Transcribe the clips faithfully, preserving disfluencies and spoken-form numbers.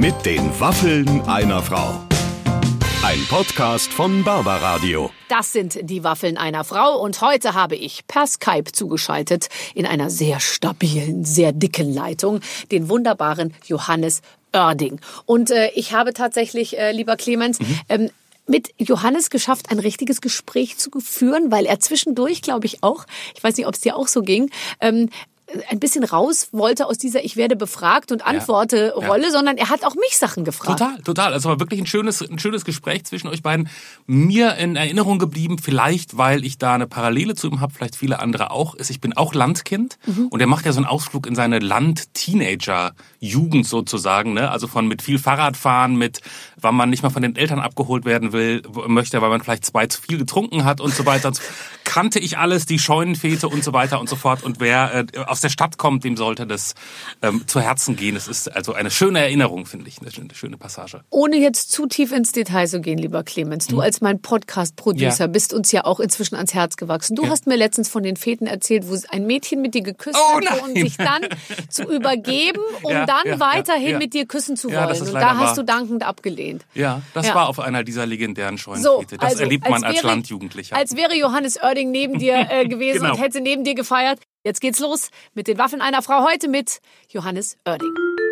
Mit den Waffeln einer Frau. Ein Podcast von Barbaradio. Das sind die Waffeln einer Frau und heute habe ich per Skype zugeschaltet in einer sehr stabilen, sehr dicken Leitung den wunderbaren Johannes Oerding. Und äh, ich habe tatsächlich, äh, lieber Clemens, mhm. ähm, mit Johannes geschafft, ein richtiges Gespräch zu führen, weil er zwischendurch, glaube ich auch, ich weiß nicht, ob es dir auch so ging, ähm, ein bisschen raus wollte aus dieser Ich werde befragt und antworte ja, Rolle, ja. sondern er hat auch mich Sachen gefragt. Total, total. Also war wirklich ein schönes, ein schönes Gespräch zwischen euch beiden. Mir in Erinnerung geblieben, vielleicht weil ich da eine Parallele zu ihm habe, vielleicht viele andere auch, ist, ich bin auch Landkind mhm. und er macht ja so einen Ausflug in seine Land-Teenager-Jugend sozusagen, ne? Also von mit viel Fahrradfahren, mit wann man nicht mal von den Eltern abgeholt werden will, möchte, weil man vielleicht zwei zu viel getrunken hat und so weiter. Kannte ich alles, die Scheunenfete und so weiter und so fort. Und wer äh, aus der Stadt kommt, dem sollte das ähm, zu Herzen gehen. Es ist also eine schöne Erinnerung, finde ich, eine schöne, schöne Passage. Ohne jetzt zu tief ins Detail zu gehen, lieber Clemens, du hm. als mein Podcast-Producer ja. bist uns ja auch inzwischen ans Herz gewachsen. Du ja. hast mir letztens von den Feten erzählt, wo ein Mädchen mit dir geküsst oh, hat, um sich dann zu übergeben, um ja, dann ja, weiterhin ja. mit dir küssen zu wollen. Ja, und da hast du dankend abgelehnt. Ja, das ja. war auf einer dieser legendären Scheunenfete. So, das also, erlebt man als, als wäre, Landjugendlicher. Als wäre Johannes Oerding neben dir äh, gewesen genau. und hätte neben dir gefeiert. Jetzt geht's los mit den Waffeln einer Frau heute mit Johannes Oerding.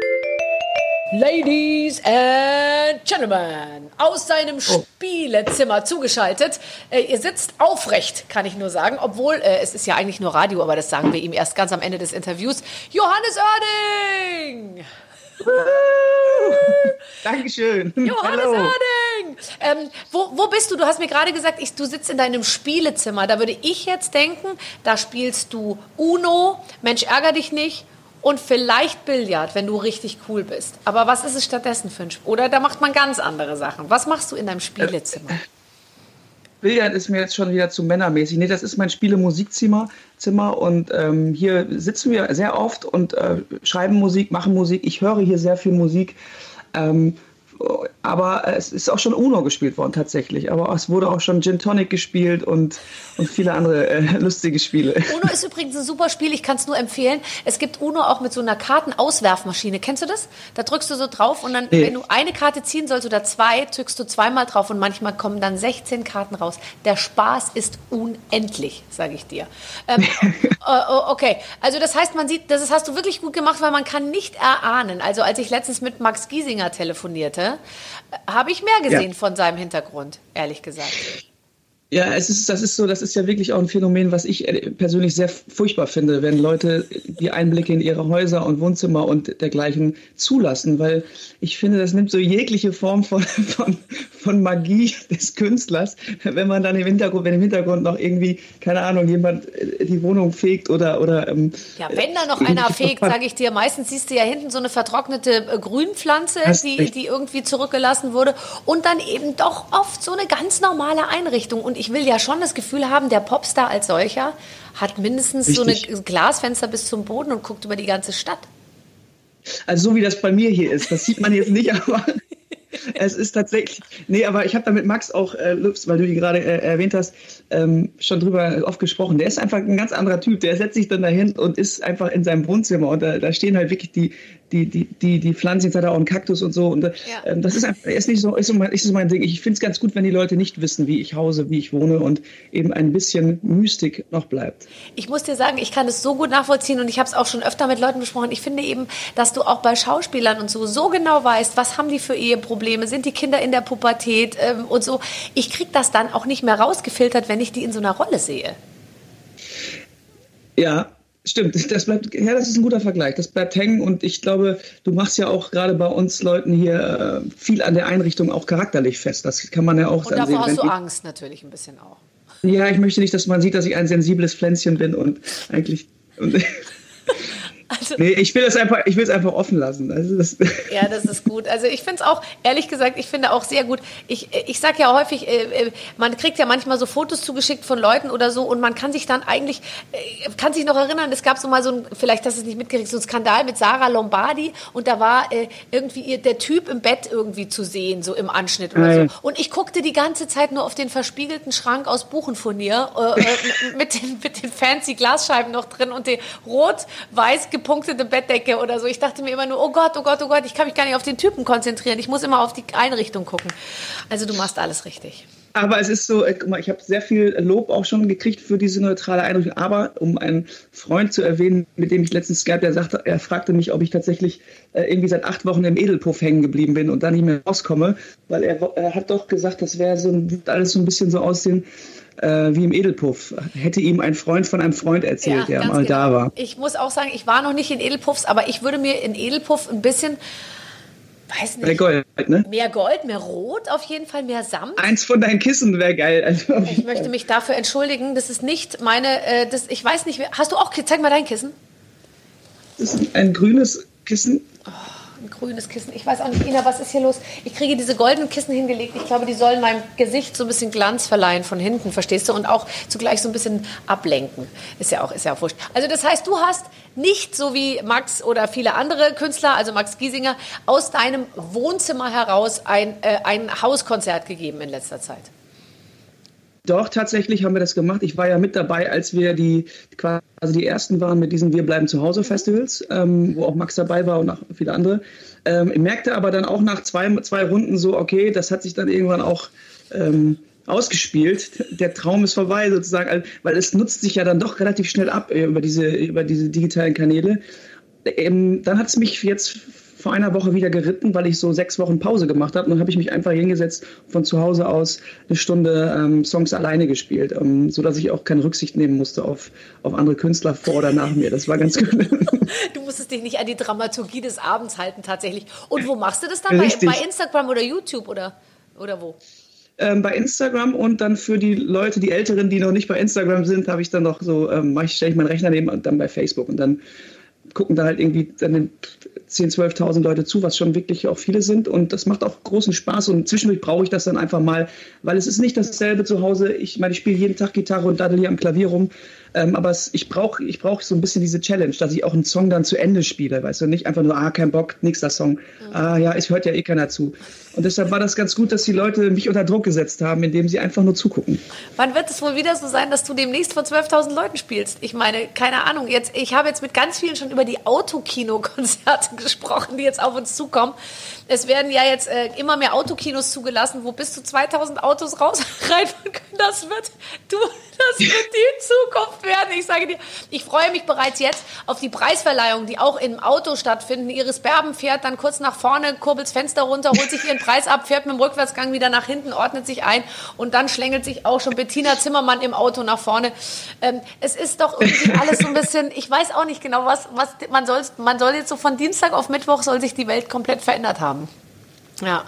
Ladies and Gentlemen, aus seinem oh. Spielezimmer zugeschaltet. Äh, ihr sitzt aufrecht, kann ich nur sagen, obwohl äh, es ist ja eigentlich nur Radio, aber das sagen wir ihm erst ganz am Ende des Interviews. Johannes Oerding! Dankeschön. Johannes Hallo. Oerding! Ähm, wo, wo bist du? Du hast mir gerade gesagt, ich, du sitzt in deinem Spielezimmer. Da würde ich jetzt denken, da spielst du Uno, Mensch, ärger dich nicht und vielleicht Billard, wenn du richtig cool bist. Aber was ist es stattdessen für ein Spiel? Oder da macht man ganz andere Sachen. Was machst du in deinem Spielezimmer? Äh, Billard ist mir jetzt schon wieder zu männermäßig. Nee, das ist mein Spiele-Musikzimmer Zimmer und ähm, hier sitzen wir sehr oft und äh, schreiben Musik, machen Musik. Ich höre hier sehr viel Musik. Ähm, aber es ist auch schon Uno gespielt worden tatsächlich. Aber es wurde auch schon Gin Tonic gespielt und, und viele andere äh, lustige Spiele. Uno ist übrigens ein super Spiel, ich kann es nur empfehlen. Es gibt Uno auch mit so einer Kartenauswerfmaschine. Kennst du das? Da drückst du so drauf und dann, nee. wenn du eine Karte ziehen sollst oder zwei, drückst du zweimal drauf und manchmal kommen dann sechzehn Karten raus. Der Spaß ist unendlich, sage ich dir. Ähm, äh, okay, also das heißt, man sieht, das hast du wirklich gut gemacht, weil man kann nicht erahnen. Also als ich letztens mit Max Giesinger telefonierte, habe ich mehr gesehen ja. von seinem Hintergrund, ehrlich gesagt. Ja, es ist, das ist so, das ist ja wirklich auch ein Phänomen, was ich persönlich sehr furchtbar finde, wenn Leute die Einblicke in ihre Häuser und Wohnzimmer und dergleichen zulassen, weil ich finde, das nimmt so jegliche Form von, von, von Magie des Künstlers, wenn man dann im Hintergrund, wenn im Hintergrund noch irgendwie, keine Ahnung, jemand die Wohnung fegt oder, oder, ähm, ja, wenn da noch einer fegt, sage ich dir, meistens siehst du ja hinten so eine vertrocknete äh, Grünpflanze, die, die irgendwie zurückgelassen wurde und dann eben doch oft so eine ganz normale Einrichtung und ich will ja schon das Gefühl haben, der Popstar als solcher hat mindestens Richtig. so ein Glasfenster bis zum Boden und guckt über die ganze Stadt. Also so wie das bei mir hier ist, das sieht man jetzt nicht, aber es ist tatsächlich, nee, aber ich habe da mit Max auch, äh, weil du ihn gerade äh, erwähnt hast, ähm, schon drüber oft gesprochen. Der ist einfach ein ganz anderer Typ, der setzt sich dann dahin und ist einfach in seinem Wohnzimmer und da, da stehen halt wirklich die, die, die, die, die Pflanzen, jetzt hat er auch einen Kaktus und so und äh, ja. das ist einfach, ist nicht so, ist so mein, ist so mein Ding. Ich finde es ganz gut, wenn die Leute nicht wissen, wie ich hause, wie ich wohne und eben ein bisschen Mystik noch bleibt. Ich muss dir sagen, ich kann es so gut nachvollziehen und ich habe es auch schon öfter mit Leuten besprochen. Ich finde eben, dass du auch bei Schauspielern und so so genau weißt, was haben die für Eheprobleme, sind die Kinder in der Pubertät ähm, und so. Ich kriege das dann auch nicht mehr rausgefiltert, wenn ich die in so einer Rolle sehe. Ja, stimmt. Das bleibt, ja, das ist ein guter Vergleich. Das bleibt hängen und ich glaube, du machst ja auch gerade bei uns Leuten hier äh, viel an der Einrichtung auch charakterlich fest. Das kann man ja auch und davor sehen. Hast du Angst natürlich ein bisschen auch. Ja, ich möchte nicht, dass man sieht, dass ich ein sensibles Pflänzchen bin und eigentlich... Und Also, nee, ich will es einfach, ich will es einfach offen lassen. Also das ja, das ist gut. Also ich finde es auch, ehrlich gesagt, ich finde auch sehr gut. Ich, ich sage ja häufig, äh, man kriegt ja manchmal so Fotos zugeschickt von Leuten oder so und man kann sich dann eigentlich, äh, kann sich noch erinnern, es gab so mal so ein, vielleicht hast du es nicht mitgekriegt, so ein Skandal mit Sarah Lombardi und da war äh, irgendwie ihr, der Typ im Bett irgendwie zu sehen, so im Anschnitt oder Nein. so. Und ich guckte die ganze Zeit nur auf den verspiegelten Schrank aus Buchenfurnier äh, mit, den, mit den fancy Glasscheiben noch drin und den rot-weiß geprägten gepunktete Bettdecke oder so. Ich dachte mir immer nur, oh Gott, oh Gott, oh Gott, ich kann mich gar nicht auf den Typen konzentrieren. Ich muss immer auf die Einrichtung gucken. Also du machst alles richtig. Aber es ist so, guck mal, ich habe sehr viel Lob auch schon gekriegt für diese neutrale Einrichtung. Aber um einen Freund zu erwähnen, mit dem ich letztens Skype, der sagte, er fragte mich, ob ich tatsächlich äh, irgendwie seit acht Wochen im Edelpuff hängen geblieben bin und da nicht mehr rauskomme, weil er, er hat doch gesagt, das wäre so ein, alles so ein bisschen so aussehen äh, wie im Edelpuff. Hätte ihm ein Freund von einem Freund erzählt, ja, der mal genau. da war. Ich muss auch sagen, ich war noch nicht in Edelpuffs, aber ich würde mir in Edelpuff ein bisschen... Weiß nicht. Mehr Gold, ne? Mehr Gold, mehr Rot auf jeden Fall, mehr Samt. Eins von deinen Kissen wäre geil. Also ich möchte mich dafür entschuldigen. Das ist nicht meine, äh, das, ich weiß nicht, hast du auch, zeig mal dein Kissen. Das ist ein grünes Kissen. Oh, ein grünes Kissen. Ich weiß auch nicht, Ina, was ist hier los? Ich kriege diese goldenen Kissen hingelegt. Ich glaube, die sollen meinem Gesicht so ein bisschen Glanz verleihen von hinten, verstehst du? Und auch zugleich so ein bisschen ablenken. Ist ja auch, ist ja auch wurscht. Also das heißt, du hast nicht so wie Max oder viele andere Künstler, also Max Giesinger, aus deinem Wohnzimmer heraus ein, äh, ein Hauskonzert gegeben in letzter Zeit. Doch, tatsächlich haben wir das gemacht. Ich war ja mit dabei, als wir die quasi die ersten waren mit diesen Wir bleiben zu Hause Festivals, ähm, wo auch Max dabei war und auch viele andere. Ähm, ich merkte aber dann auch nach zwei, zwei Runden so, okay, das hat sich dann irgendwann auch ähm, ausgespielt. Der Traum ist vorbei sozusagen, weil es nutzt sich ja dann doch relativ schnell ab über diese, über diese digitalen Kanäle. Ähm, dann hat es mich jetzt vor einer Woche wieder geritten, weil ich so sechs Wochen Pause gemacht habe. Und dann habe ich mich einfach hingesetzt und von zu Hause aus eine Stunde ähm, Songs alleine gespielt, ähm, sodass ich auch keine Rücksicht nehmen musste auf, auf andere Künstler vor oder nach mir. Das war ganz gut. Du musstest dich nicht an die Dramaturgie des Abends halten tatsächlich. Und wo machst du das dann? Bei, bei Instagram oder YouTube oder, oder wo? Ähm, bei Instagram und dann für die Leute, die Älteren, die noch nicht bei Instagram sind, habe ich dann noch so, ähm, stelle ich meinen Rechner neben und dann bei Facebook und dann gucken da halt irgendwie dann zehntausend, zwölftausend Leute zu, was schon wirklich auch viele sind und das macht auch großen Spaß und zwischendurch brauche ich das dann einfach mal, weil es ist nicht dasselbe zu Hause. Ich meine, ich spiele jeden Tag Gitarre und daddel hier am Klavier rum, ähm, aber es, ich brauche ich brauch so ein bisschen diese Challenge, dass ich auch einen Song dann zu Ende spiele, weißt du, nicht einfach nur, ah, kein Bock, nächster Song, mhm. ah, ja, es hört ja eh keiner zu. Und deshalb war das ganz gut, dass die Leute mich unter Druck gesetzt haben, indem sie einfach nur zugucken. Wann wird es wohl wieder so sein, dass du demnächst vor zwölftausend Leuten spielst? Ich meine, keine Ahnung, jetzt, ich habe jetzt mit ganz vielen schon über die Autokino-Konzerte gesprochen, die jetzt auf uns zukommen. Es werden ja jetzt äh, immer mehr Autokinos zugelassen, wo bis zu zweitausend Autos raus reinfahren können. Das wird, du, das wird die Zukunft werden. Ich sage dir, ich freue mich bereits jetzt auf die Preisverleihung, die auch im Auto stattfinden. Iris Berben fährt dann kurz nach vorne, kurbelt das Fenster runter, holt sich ihren Preis ab, fährt mit dem Rückwärtsgang wieder nach hinten, ordnet sich ein und dann schlängelt sich auch schon Bettina Zimmermann im Auto nach vorne. Ähm, es ist doch irgendwie alles so ein bisschen, ich weiß auch nicht genau, was, was man soll, man soll jetzt so von Dienstag auf Mittwoch soll sich die Welt komplett verändert haben. Ja.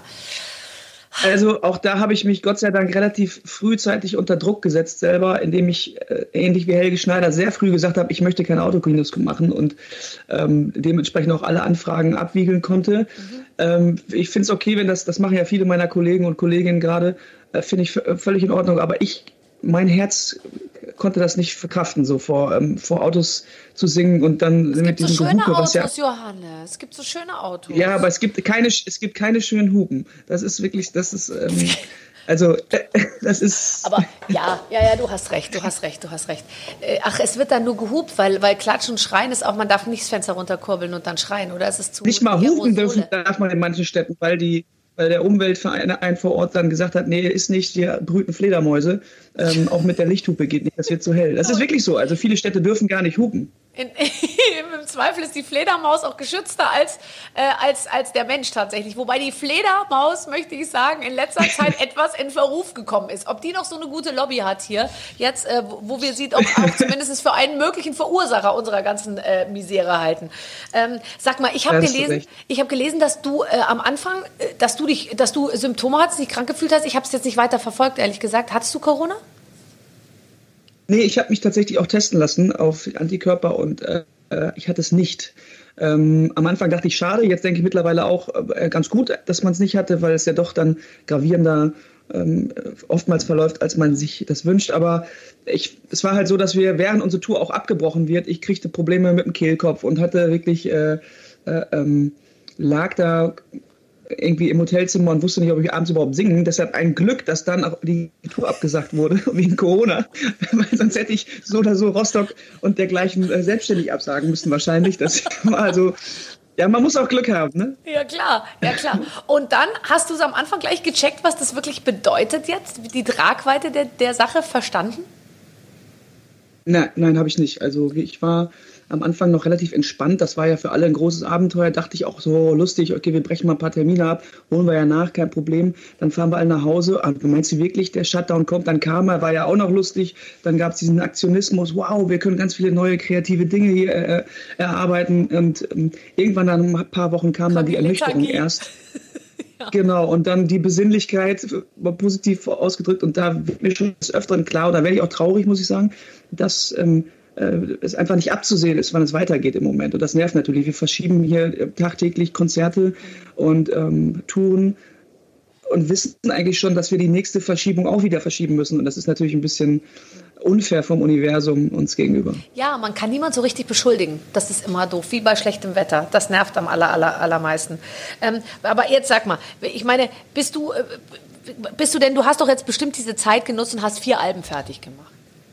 Also auch da habe ich mich Gott sei Dank relativ frühzeitig unter Druck gesetzt selber, indem ich äh, ähnlich wie Helge Schneider sehr früh gesagt habe, ich möchte keine Autokinos machen und ähm, dementsprechend auch alle Anfragen abwiegeln konnte. Mhm. Ähm, ich finde es okay, wenn das, das machen ja viele meiner Kollegen und Kolleginnen gerade, äh, finde ich f- völlig in Ordnung, aber ich, mein Herz konnte das nicht verkraften, so vor, ähm, vor Autos zu singen und dann es mit diesem diesem so schöne Gehupe, was ja... Autos, Johannes. Es gibt so schöne Autos. Ja, aber es gibt keine, es gibt keine schönen Hupen. Das ist wirklich, das ist, ähm, also, äh, das ist... Aber ja, ja, ja, du hast recht, du hast recht, du hast recht. Äh, ach, es wird dann nur gehupt, weil, weil Klatschen und Schreien ist auch, man darf nicht das Fenster runterkurbeln und dann schreien, oder ist es zu... Nicht mal hupen dürfen darf man in manchen Städten, weil die... weil der Umweltverein vor Ort dann gesagt hat, nee, ist nicht, hier brüten Fledermäuse, ähm, auch mit der Lichthupe geht nicht, das wird zu hell. Das ist wirklich so, also viele Städte dürfen gar nicht hupen. In, Im Zweifel ist die Fledermaus auch geschützter als, äh, als, als der Mensch tatsächlich. Wobei die Fledermaus, möchte ich sagen, in letzter Zeit etwas in Verruf gekommen ist. Ob die noch so eine gute Lobby hat hier, jetzt, äh, wo wir sie auch, auch zumindest für einen möglichen Verursacher unserer ganzen äh, Misere halten. Ähm, sag mal, ich habe gelesen, ich habe gelesen, dass du äh, am Anfang, äh, dass du dich, dass du Symptome hattest, dich krank gefühlt hast. Ich habe es jetzt nicht weiter verfolgt, ehrlich gesagt. Hattest du Corona? Nee, ich habe mich tatsächlich auch testen lassen auf Antikörper und äh, ich hatte es nicht. Ähm, am Anfang dachte ich, schade, jetzt denke ich mittlerweile auch äh, ganz gut, dass man es nicht hatte, weil es ja doch dann gravierender ähm, oftmals verläuft, als man sich das wünscht. Aber ich, es war halt so, dass wir, während unsere Tour auch abgebrochen wird, ich kriegte Probleme mit dem Kehlkopf und hatte wirklich, äh, äh, ähm, lag da irgendwie im Hotelzimmer und wusste nicht, ob ich abends überhaupt singen. Deshalb ein Glück, dass dann auch die Tour abgesagt wurde, wegen Corona. Weil sonst hätte ich so oder so Rostock und dergleichen äh, selbstständig absagen müssen wahrscheinlich. Das war also, ja, man muss auch Glück haben, ne? Ja, klar, ja, klar. Und dann hast du es am Anfang gleich gecheckt, was das wirklich bedeutet jetzt? Die Tragweite der, der Sache verstanden? Nein, nein, habe ich nicht. Also ich war am Anfang noch relativ entspannt. Das war ja für alle ein großes Abenteuer. Dachte ich auch so lustig, okay, wir brechen mal ein paar Termine ab, holen wir ja nach, kein Problem. Dann fahren wir alle nach Hause. Ah, meinst du wirklich, der Shutdown kommt? Dann kam er, war ja auch noch lustig. Dann gab es diesen Aktionismus. Wow, wir können ganz viele neue kreative Dinge hier äh, erarbeiten. Und ähm, irgendwann nach ein paar Wochen kam dann die Ernüchterung erst. Ja. Genau, und dann die Besinnlichkeit, mal positiv ausgedrückt. Und da wird mir schon des Öfteren klar, und da werde ich auch traurig, muss ich sagen, dass ähm, es einfach nicht abzusehen ist, wann es weitergeht im Moment. Und das nervt natürlich. Wir verschieben hier tagtäglich Konzerte und ähm, Touren und wissen eigentlich schon, dass wir die nächste Verschiebung auch wieder verschieben müssen. Und das ist natürlich ein bisschen unfair vom Universum uns gegenüber. Ja, man kann niemand so richtig beschuldigen. Das ist immer doof, wie bei schlechtem Wetter. Das nervt am aller, aller, allermeisten. Ähm, aber jetzt sag mal, ich meine, bist du, äh, bist du denn, du hast doch jetzt bestimmt diese Zeit genutzt und hast vier Alben fertig gemacht.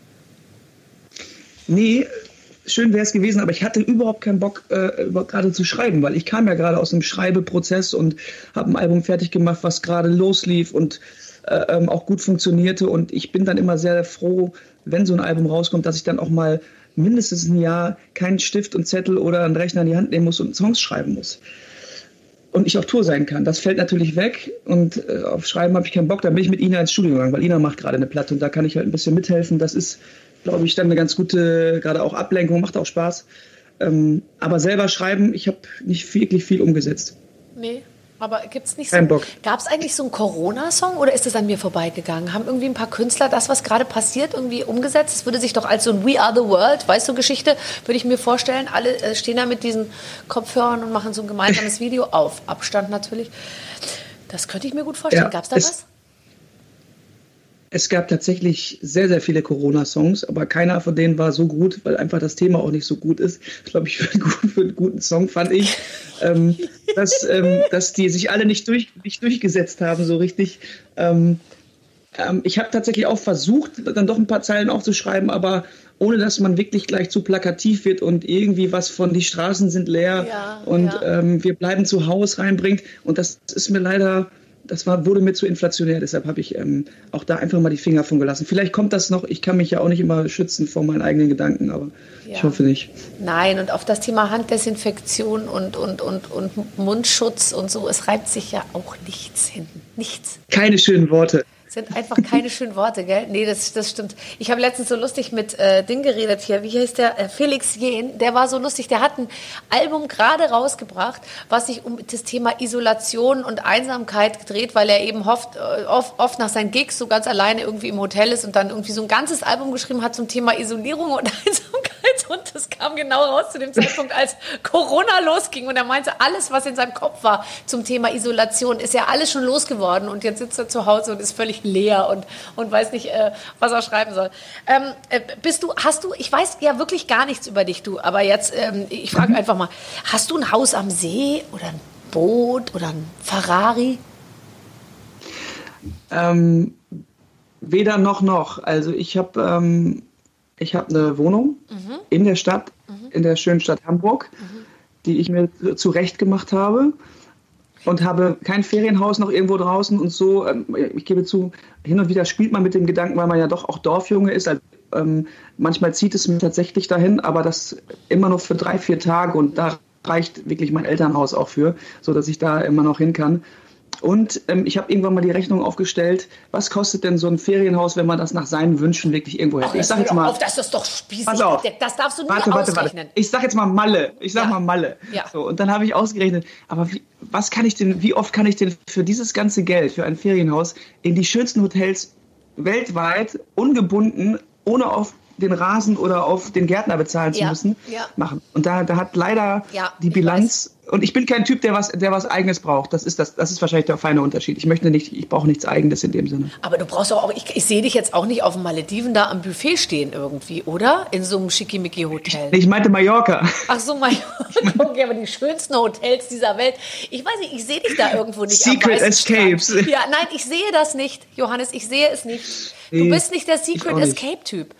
Nee, schön wäre es gewesen, aber ich hatte überhaupt keinen Bock, äh, gerade zu schreiben, weil ich kam ja gerade aus einem Schreibeprozess und habe ein Album fertig gemacht, was gerade loslief und äh, ähm, auch gut funktionierte. Und ich bin dann immer sehr froh, wenn so ein Album rauskommt, dass ich dann auch mal mindestens ein Jahr keinen Stift und Zettel oder einen Rechner in die Hand nehmen muss und Songs schreiben muss. Und ich auf Tour sein kann. Das fällt natürlich weg und äh, auf Schreiben habe ich keinen Bock. Dann bin ich mit Ina ins Studio gegangen, weil Ina macht gerade eine Platte und da kann ich halt ein bisschen mithelfen. Das ist, glaube ich, dann eine ganz gute, gerade auch Ablenkung, macht auch Spaß. Ähm, aber selber schreiben, ich habe nicht wirklich viel umgesetzt. Nee, aber gibt's nicht Kein so, Bock. Gab es eigentlich so einen Corona-Song oder ist das an mir vorbeigegangen? Haben irgendwie ein paar Künstler das, was gerade passiert, irgendwie umgesetzt? Das würde sich doch als so ein We Are the World, weißt du, Geschichte, würde ich mir vorstellen. Alle äh, stehen da mit diesen Kopfhörern und machen so ein gemeinsames Video auf Abstand natürlich. Das könnte ich mir gut vorstellen. Ja, Gab es da es, was? Es gab tatsächlich sehr, sehr viele Corona-Songs, aber keiner von denen war so gut, weil einfach das Thema auch nicht so gut ist. Ich glaube, ich für einen guten, für einen guten Song fand ich, ähm, dass, ähm, dass die sich alle nicht, durch, nicht durchgesetzt haben so richtig. Ähm, ähm, ich habe tatsächlich auch versucht, dann doch ein paar Zeilen aufzuschreiben, aber ohne dass man wirklich gleich zu plakativ wird und irgendwie was von die Straßen sind leer Ja, und ja. Ähm, wir bleiben zu Hause reinbringt. Und das ist mir leider... Das war, wurde mir zu inflationär, deshalb habe ich ähm, auch da einfach mal die Finger von gelassen. Vielleicht kommt das noch, ich kann mich ja auch nicht immer schützen vor meinen eigenen Gedanken, aber Ja. ich hoffe nicht. Nein, und auf das Thema Handdesinfektion und, und, und, und Mundschutz und so, es reibt sich ja auch nichts hin. Nichts. Keine schönen Worte. Sind einfach keine schönen Worte, gell? Nee, das, das stimmt. Ich habe letztens so lustig mit äh, Ding geredet hier. Wie heißt der? Äh, Felix Jähn. Der war so lustig. Der hat ein Album gerade rausgebracht, was sich um das Thema Isolation und Einsamkeit dreht, weil er eben oft, äh, oft, oft nach seinen Gigs so ganz alleine irgendwie im Hotel ist und dann irgendwie so ein ganzes Album geschrieben hat zum Thema Isolierung und Einsamkeit. Und das kam genau raus zu dem Zeitpunkt, als Corona losging. Und er meinte, alles, was in seinem Kopf war zum Thema Isolation, ist ja alles schon losgeworden. Und jetzt sitzt er zu Hause und ist völlig leer und, und weiß nicht, äh, was er schreiben soll. Ähm, äh, bist du, hast du, ich weiß ja wirklich gar nichts über dich, du, aber jetzt, ähm, ich frage einfach mal, hast du ein Haus am See oder ein Boot oder ein Ferrari? Ähm, weder noch noch. Also ich habe ähm, ich hab eine Wohnung mhm. in der Stadt, mhm. in der schönen Stadt Hamburg, mhm. die ich mir zurecht gemacht habe. Und habe kein Ferienhaus noch irgendwo draußen und so. Ich gebe zu, hin und wieder spielt man mit dem Gedanken, weil man ja doch auch Dorfjunge ist. Also, ähm, manchmal zieht es mich tatsächlich dahin, aber das immer nur für drei, vier Tage. Und da reicht wirklich mein Elternhaus auch für, sodass ich da immer noch hin kann. Und ähm, ich habe irgendwann mal die Rechnung aufgestellt, was kostet denn so ein Ferienhaus, wenn man das nach seinen Wünschen wirklich irgendwo hätte. Ach, ich sag jetzt mal, auf, das ist doch spießig. pass auf. Das darfst du nie warte, warte, ausrechnen. warte. Ich sag jetzt mal Malle. Ich sag Ja. mal Malle. Ja. So, und dann habe ich ausgerechnet, aber wie, was kann ich denn, wie oft kann ich denn für dieses ganze Geld, für ein Ferienhaus, in die schönsten Hotels weltweit, ungebunden, ohne auf den Rasen oder auf den Gärtner bezahlen zu Ja, müssen, ja. machen. Und da, da hat leider Ja, die ich Bilanz Und ich bin kein Typ, der was, der was Eigenes braucht. Das ist, das, das ist wahrscheinlich der feine Unterschied. Ich möchte nicht, ich brauche nichts Eigenes in dem Sinne. Aber du brauchst auch, ich, ich sehe dich jetzt auch nicht auf den Malediven da am Buffet stehen irgendwie, oder? In so einem Schickimicki-Hotel. Ich, ich meinte Mallorca. Ach so, Mallorca. Okay, aber die schönsten Hotels dieser Welt. Ich weiß nicht, ich sehe dich da irgendwo nicht. Secret Escapes. Ja, nein, ich sehe das nicht, Johannes. Ich sehe es nicht. Du nee, bist nicht der Secret Escape-Typ.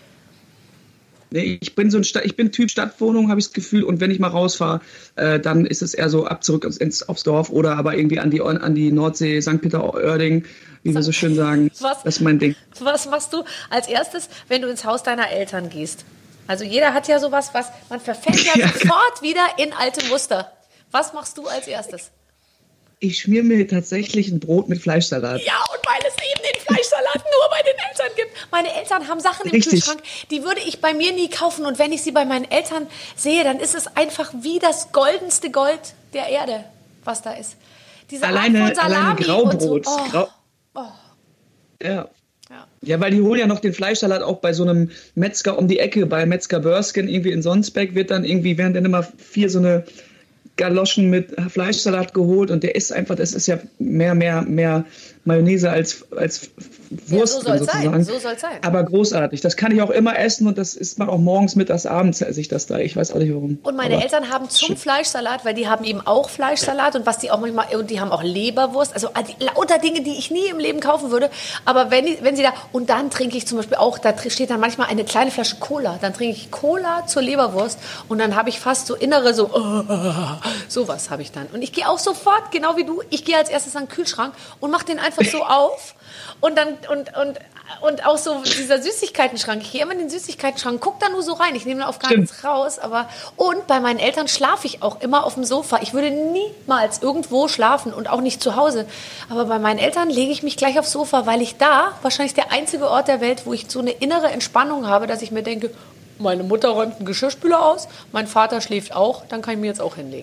Nee, ich bin so ein Sta- ich bin Typ Stadtwohnung, habe ich das Gefühl. Und wenn ich mal rausfahre, äh, dann ist es eher so ab zurück ins, aufs Dorf oder aber irgendwie an die, an die Nordsee, Sankt Peter-Ording, wie wir so schön sagen. Was, das ist mein Ding. Was machst du als erstes, wenn du ins Haus deiner Eltern gehst? Also jeder hat ja sowas, was man verfällt ja, ja sofort wieder in alte Muster. Was machst du als erstes? Ich schmier mir tatsächlich ein Brot mit Fleischsalat. Ja, und weil es eben den Fleischsalat nur bei den Eltern gibt. Meine Eltern haben Sachen im Richtig. Kühlschrank, die würde ich bei mir nie kaufen. Und wenn ich sie bei meinen Eltern sehe, dann ist es einfach wie das goldenste Gold der Erde, was da ist. Diese alleine, Art von Salami alleine Graubrot. Und so. oh. Grau- Oh. Ja. Ja. Ja, weil die holen ja noch den Fleischsalat auch bei so einem Metzger um die Ecke, bei Metzger Börsken, irgendwie in Sonsbeck wird dann irgendwie, werden dann immer vier so eine Galoschen mit Fleischsalat geholt und der ist einfach, das ist ja mehr, mehr, mehr Mayonnaise als, als Wurst. Ja, so soll es sein. So soll's sein. Aber großartig. Das kann ich auch immer essen und das isst man auch morgens, mittags, abends esse ich das da. Ich weiß auch nicht warum. Und meine Aber Eltern haben zum schön. Fleischsalat, weil die haben eben auch Fleischsalat und was die auch manchmal, und die haben auch Leberwurst, also lauter Dinge, die ich nie im Leben kaufen würde. Aber wenn, die, wenn sie da, und dann trinke ich zum Beispiel auch, da steht dann manchmal eine kleine Flasche Cola. Dann trinke ich Cola zur Leberwurst und dann habe ich fast so innere so, oh, sowas habe ich dann. Und ich gehe auch sofort, genau wie du, ich gehe als erstes an den Kühlschrank und mache den einfach so auf und dann und, und, und auch so dieser Süßigkeitenschrank. Ich gehe immer in den Süßigkeitenschrank, guck da nur so rein. Ich nehme da auf gar nichts raus. Aber und bei meinen Eltern schlafe ich auch immer auf dem Sofa. Ich würde niemals irgendwo schlafen und auch nicht zu Hause. Aber bei meinen Eltern lege ich mich gleich aufs Sofa, weil ich da wahrscheinlich der einzige Ort der Welt, wo ich so eine innere Entspannung habe, dass ich mir denke, meine Mutter räumt einen Geschirrspüler aus, mein Vater schläft auch, dann kann ich mir jetzt auch hinlegen.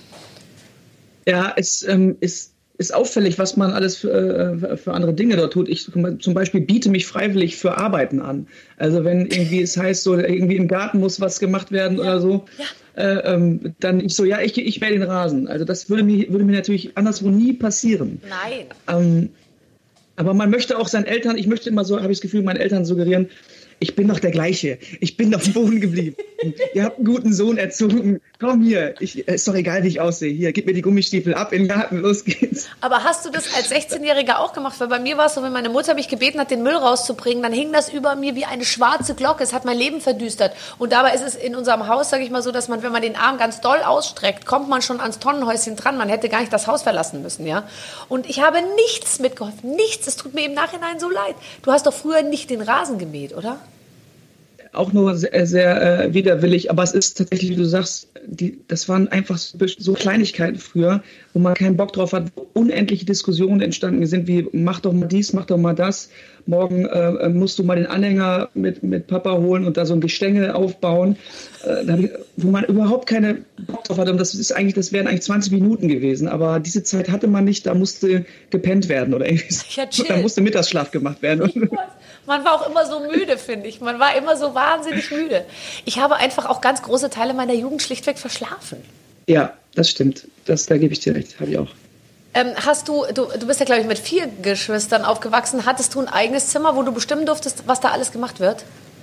Ja, es ähm, ist, ist auffällig, was man alles für, äh, für andere Dinge dort tut. Ich zum Beispiel biete mich freiwillig für Arbeiten an. Also wenn irgendwie es heißt, so irgendwie im Garten muss was gemacht werden ja. oder so, ja. äh, ähm, dann ich so, ja, ich, ich mähe den Rasen. Also das würde mir, würde mir natürlich anderswo nie passieren. Nein. Ähm, aber man möchte auch seinen Eltern, ich möchte immer so, habe ich das Gefühl, meinen Eltern suggerieren, ich bin doch der Gleiche. Ich bin auf dem Boden geblieben. Ihr habt einen guten Sohn erzogen. Komm hier. Ich, ist doch egal, wie ich aussehe. Hier, gib mir die Gummistiefel ab in den Garten. Los geht's. Aber hast du das als sechzehnjähriger auch gemacht? Weil bei mir war es so, wenn meine Mutter mich gebeten hat, den Müll rauszubringen, dann hing das über mir wie eine schwarze Glocke. Es hat mein Leben verdüstert. Und dabei ist es in unserem Haus, sage ich mal so, dass man, wenn man den Arm ganz doll ausstreckt, kommt man schon ans Tonnenhäuschen dran. Man hätte gar nicht das Haus verlassen müssen, ja. Und ich habe nichts mitgeholfen. Nichts. Es tut mir im Nachhinein so leid. Du hast doch früher nicht den Rasen gemäht, oder? Auch nur sehr, sehr äh, widerwillig, aber es ist tatsächlich, wie du sagst, die, das waren einfach so, so Kleinigkeiten früher, wo man keinen Bock drauf hat, wo unendliche Diskussionen entstanden sind, wie mach doch mal dies, mach doch mal das, morgen äh, musst du mal den Anhänger mit, mit Papa holen und da so ein Gestänge aufbauen, äh, wo man überhaupt keine Bock drauf hatte. Und das ist eigentlich, das wären eigentlich zwanzig Minuten gewesen, aber diese Zeit hatte man nicht, da musste gepennt werden oder irgendwie so. Ja, da musste Mittagsschlaf gemacht werden. Man war auch immer so müde, finde ich. Man war immer so wahnsinnig müde. Ich habe einfach auch ganz große Teile meiner Jugend schlichtweg verschlafen. Ja, das stimmt. Das, da gebe ich dir recht. Habe ich auch. Ähm, hast du, du, du bist ja, glaube ich, mit vier Geschwistern aufgewachsen. Hattest du ein eigenes Zimmer, wo du bestimmen durftest, was da alles gemacht wird?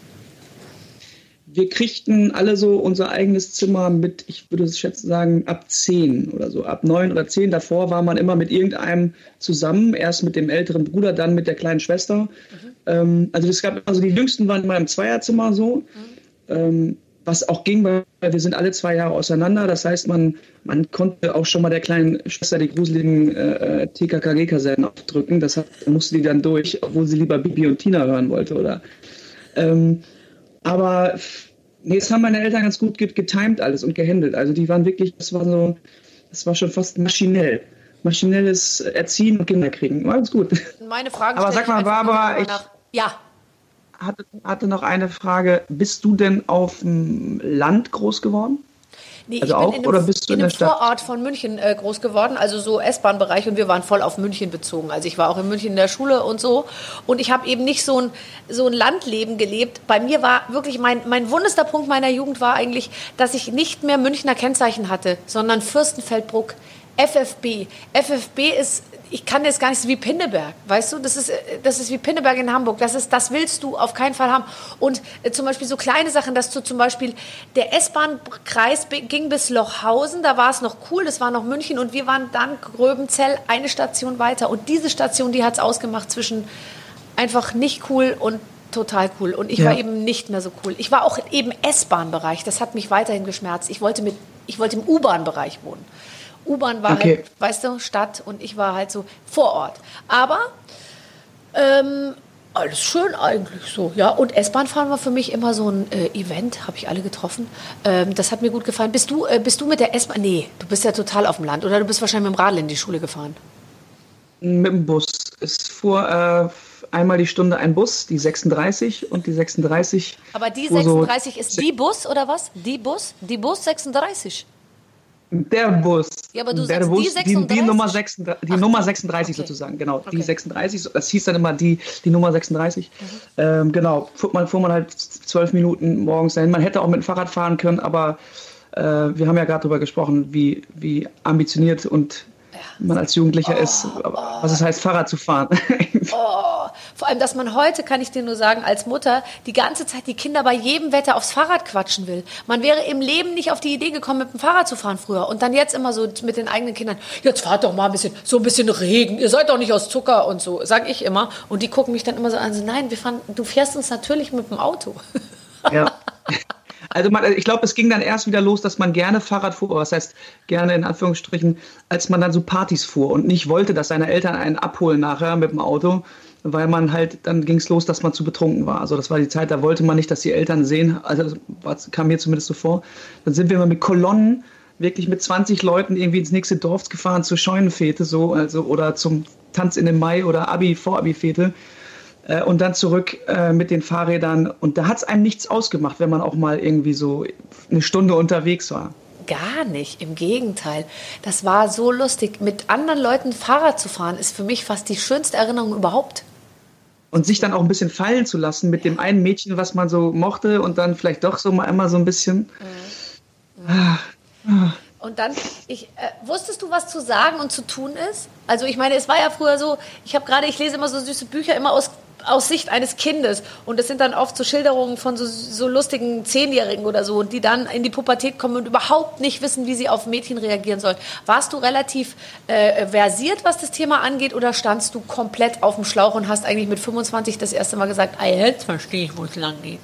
Wir kriegten alle so unser eigenes Zimmer mit, ich würde es schätzen sagen, ab zehn oder so, ab neun oder zehn. Davor war man immer mit irgendeinem zusammen, erst mit dem älteren Bruder, dann mit der kleinen Schwester. Mhm. Ähm, also es gab, also die Jüngsten waren immer im Zweierzimmer so, mhm. ähm, was auch ging, weil wir sind alle zwei Jahre auseinander. Das heißt, man, man konnte auch schon mal der kleinen Schwester die gruseligen äh, T K K G-Kassetten aufdrücken. Das hat, musste die dann durch, obwohl sie lieber Bibi und Tina hören wollte, oder? Ähm, aber nee, das haben meine Eltern ganz gut getimed alles und gehandelt. Also die waren wirklich, das war so, das war schon fast maschinell. Maschinelles Erziehen und Kinder kriegen. War ganz gut. Meine Frage Aber sag mal, Barbara, ich ja. hatte, hatte noch eine Frage. Bist du denn auf dem Land groß geworden? Nee, also ich auch, bin in oder einem, bist du in in einem der Stadt? Vorort von München äh, groß geworden, also so S-Bahn-Bereich, und wir waren voll auf München bezogen. Also ich war auch in München in der Schule und so, und ich habe eben nicht so ein, so ein Landleben gelebt. Bei mir war wirklich, mein, mein wundester Punkt meiner Jugend war eigentlich, dass ich nicht mehr Münchner Kennzeichen hatte, sondern Fürstenfeldbruck, F F B. F F B ist, ich kann das gar nicht, so wie Pinneberg, weißt du, das ist, das ist wie Pinneberg in Hamburg, das ist, das willst du auf keinen Fall haben. Und äh, zum Beispiel so kleine Sachen, dass du zum Beispiel, der S-Bahn-Kreis ging bis Lochhausen, da war es noch cool, das war noch München, und wir waren dann Gröbenzell eine Station weiter, und diese Station, die hat es ausgemacht zwischen einfach nicht cool und total cool, und ich Ja. war eben nicht mehr so cool. Ich war auch eben S-Bahn-Bereich, das hat mich weiterhin geschmerzt. Ich wollte, mit, ich wollte im U-Bahn-Bereich wohnen. U-Bahn war Okay. halt, weißt du, Stadt, und ich war halt so vor Ort. Aber ähm, alles schön eigentlich so, ja. Und S-Bahn fahren war für mich immer so ein äh, Event, habe ich alle getroffen. Ähm, das hat mir gut gefallen. Bist du, äh, bist du mit der S-Bahn? Nee, du bist ja total auf dem Land, oder du bist wahrscheinlich mit dem Radl in die Schule gefahren. Mit dem Bus. Es fuhr äh, einmal die Stunde ein Bus, die sechsunddreißig und die sechsunddreißig. Aber die fuhr so- sechsunddreißig ist die Bus, oder was? Die Bus? Die Bus sechsunddreißig. Der Bus. Ja, aber du der sagst Bus, die die, sechsunddreißig? die Nummer sechsunddreißig, die Ach, Nummer sechsunddreißig okay. sozusagen, genau. Die Okay. sechsunddreißig, das hieß dann immer die, die Nummer sechsunddreißig. Ähm, genau, fuhr man, fuhr man halt zwölf Minuten morgens dahin. Man hätte auch mit dem Fahrrad fahren können, aber äh, wir haben ja gerade darüber gesprochen, wie, wie ambitioniert und man als Jugendlicher ist, was es heißt, Fahrrad zu fahren. Oh, vor allem, dass man heute, kann ich dir nur sagen, als Mutter die ganze Zeit die Kinder bei jedem Wetter aufs Fahrrad quatschen will. Man wäre im Leben nicht auf die Idee gekommen, mit dem Fahrrad zu fahren früher. Und dann jetzt immer so mit den eigenen Kindern, jetzt fahrt doch mal ein bisschen, so ein bisschen Regen, ihr seid doch nicht aus Zucker und so, sag ich immer. Und die gucken mich dann immer so an, so, nein, wir fahren, du fährst uns natürlich mit dem Auto. Ja. Also man, ich glaube, es ging dann erst wieder los, dass man gerne Fahrrad fuhr, was heißt gerne in Anführungsstrichen, als man dann so Partys fuhr und nicht wollte, dass seine Eltern einen abholen nachher mit dem Auto, weil man halt, dann ging es los, dass man zu betrunken war. Also das war die Zeit, da wollte man nicht, dass die Eltern sehen, also das kam mir zumindest so vor. Dann sind wir mal mit Kolonnen, wirklich mit zwanzig Leuten irgendwie ins nächste Dorf gefahren zur Scheunenfete so, also, oder zum Tanz in den Mai oder Abi, Vor-Abi-Fete. Und dann zurück äh, mit den Fahrrädern. Und da hat es einem nichts ausgemacht, wenn man auch mal irgendwie so eine Stunde unterwegs war. Gar nicht, im Gegenteil. Das war so lustig. Mit anderen Leuten Fahrrad zu fahren, ist für mich fast die schönste Erinnerung überhaupt. Und sich dann auch ein bisschen fallen zu lassen mit dem einen Mädchen, was man so mochte, und dann vielleicht doch so mal immer so ein bisschen. Mhm. Ah, ah. Und dann, ich, äh, wusstest du, was zu sagen und zu tun ist? Also ich meine, es war ja früher so, ich habe gerade, ich lese immer so süße Bücher, immer aus, aus Sicht eines Kindes. Und das sind dann oft so Schilderungen von so, so lustigen Zehnjährigen oder so, die dann in die Pubertät kommen und überhaupt nicht wissen, wie sie auf Mädchen reagieren sollen. Warst du relativ äh, versiert, was das Thema angeht, oder standst du komplett auf dem Schlauch und hast eigentlich mit fünfundzwanzig das erste Mal gesagt, ah, jetzt verstehe ich, wo es lang geht?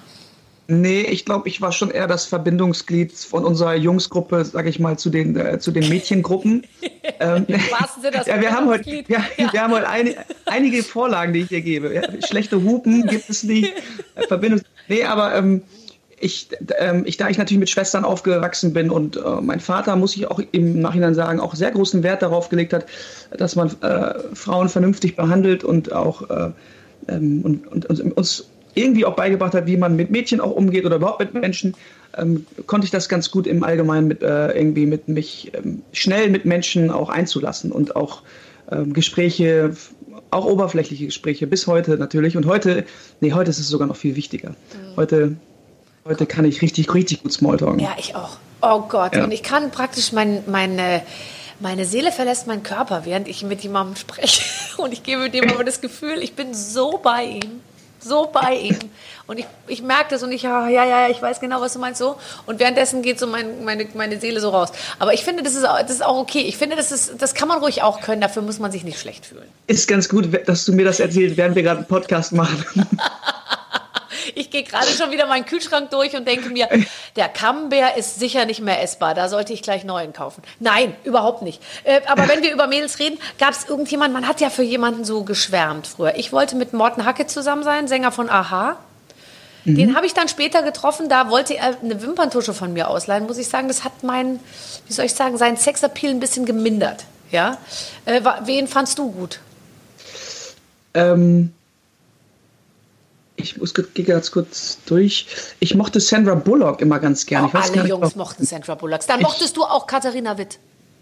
Nee, ich glaube, ich war schon eher das Verbindungsglied von unserer Jungsgruppe, sage ich mal, zu den, äh, zu den Mädchengruppen. ähm, Wahrsten Sinne des ja, wir haben heute, Verbindungsglied. ja, Ja. wir haben heute ein, einige Vorlagen, die ich hier gebe. Ja, schlechte Hupen gibt es nicht. Äh, Verbindungs nee, aber ähm, ich, ähm, ich, da ich natürlich mit Schwestern aufgewachsen bin und äh, mein Vater, muss ich auch im Nachhinein sagen, auch sehr großen Wert darauf gelegt hat, dass man äh, Frauen vernünftig behandelt und auch äh, ähm, und, und, und uns irgendwie auch beigebracht hat, wie man mit Mädchen auch umgeht oder überhaupt mit Menschen, ähm, konnte ich das ganz gut im Allgemeinen mit äh, irgendwie mit mich ähm, schnell mit Menschen auch einzulassen und auch ähm, Gespräche, auch oberflächliche Gespräche bis heute natürlich. Und heute, nee, heute ist es sogar noch viel wichtiger. Mhm. Heute, heute kann ich richtig, richtig gut Smalltalken. Ja, ich auch. Oh Gott. Ja. Und ich kann praktisch mein, meine, meine Seele verlässt meinen Körper, während ich mit jemandem spreche. Und ich gebe dem aber das Gefühl, ich bin so bei ihm. So bei ihm. Und ich, ich merke das und ich, ja, ja, ja, ich weiß genau, was du meinst, so. Und währenddessen geht so mein, meine, meine Seele so raus. Aber ich finde, das ist, auch, das ist auch okay. Ich finde, das, ist, das kann man ruhig auch können. Dafür muss man sich nicht schlecht fühlen. Ist ganz gut, dass du mir das erzählst, während wir gerade einen Podcast machen. Ich gehe gerade schon wieder meinen Kühlschrank durch und denke mir, der Camembert ist sicher nicht mehr essbar. Da sollte ich gleich neuen kaufen. Nein, überhaupt nicht. Äh, aber wenn wir über Mädels reden, gab es irgendjemand, man hat ja für jemanden so geschwärmt früher. Ich wollte mit Morten Hacke zusammen sein, Sänger von a-ha. Mhm. Den habe ich dann später getroffen, da wollte er eine Wimperntusche von mir ausleihen. Muss ich sagen, das hat meinen, wie soll ich sagen, seinen Sexappeal ein bisschen gemindert. Ja? Äh, wen fandst du gut? Ähm... ich muss gehe ganz kurz durch. Ich mochte Sandra Bullock immer ganz gerne. Oh, ich weiß alle gar nicht, Jungs ob, mochten Sandra Bullock. Dann mochtest du auch Katharina Witt.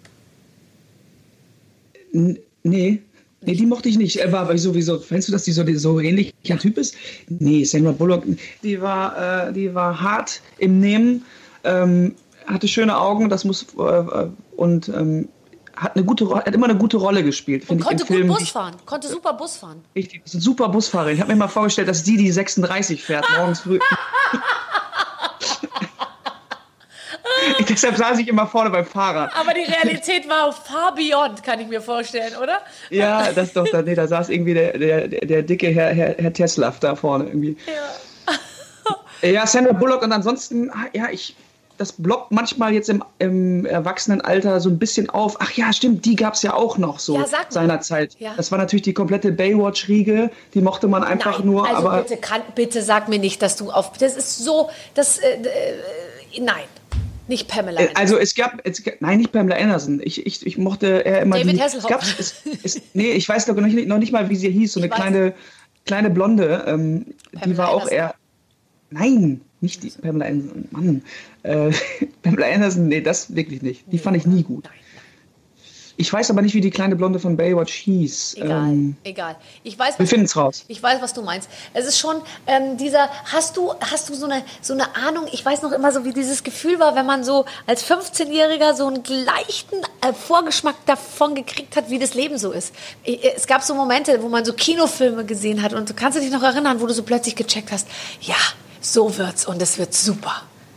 N- Nee. Nee, die mochte ich nicht. Er war aber sowieso, findest du, dass die so, die so ähnlicher Typ ist? Nee, Sandra Bullock, die war, äh, die war hart im Nehmen, ähm, hatte schöne Augen, das muss, äh, und ähm, hat, eine gute, hat immer eine gute Rolle gespielt. Und Ich, konnte im Film. gut Bus fahren. Konnte super Bus fahren. Richtig, das ist eine super Busfahrerin. Ich habe mir mal vorgestellt, dass die die sechsunddreißig fährt, morgens früh. Ich, deshalb saß ich immer vorne beim Fahrrad. Aber die Realität war far beyond, kann ich mir vorstellen, oder? Ja, das doch, da, nee, da saß irgendwie der, der, der dicke Herr, Herr, Herr Teslav da vorne irgendwie. Ja. Ja, Sandra Bullock und ansonsten, ja, ich, das blockt manchmal jetzt im, im Erwachsenenalter so ein bisschen auf. Ach ja, stimmt, die gab es ja auch noch so Ja, sag mal. seinerzeit. Ja. Das war natürlich die komplette Baywatch-Riege, die mochte man einfach Nein, nur, also aber bitte, kann, bitte sag mir nicht, dass du auf... Das ist so... Das, äh, äh, nein, nicht Pamela Äh, Anderson. Also es gab, es gab, nein, nicht Pamela Anderson. Ich, ich, ich mochte eher immer David die. Hasselhoff. Es gab, es, es, nee, ich weiß noch nicht, noch nicht mal, wie sie hieß. So eine Ich weiß. kleine, kleine Blonde. Ähm, die Pamela war auch Anderson. eher. Nein, nicht die Pamela Anderson. Mann, äh, Pamela Anderson. Nee, das wirklich nicht. Die fand ich nie gut. Nein, nein. Ich weiß aber nicht, wie die kleine Blonde von Baywatch hieß. Egal, Ähm, egal. Ich weiß, wir was, finden's raus. ich weiß, was du meinst. Es ist schon ähm, dieser, hast du, hast du so eine, so eine Ahnung, ich weiß noch immer so, wie dieses Gefühl war, wenn man so als fünfzehnjähriger so einen leichten äh, Vorgeschmack davon gekriegt hat, wie das Leben so ist. Ich, es gab so Momente, wo man so Kinofilme gesehen hat und du kannst dich noch erinnern, wo du so plötzlich gecheckt hast, ja, so wird's und es wird super.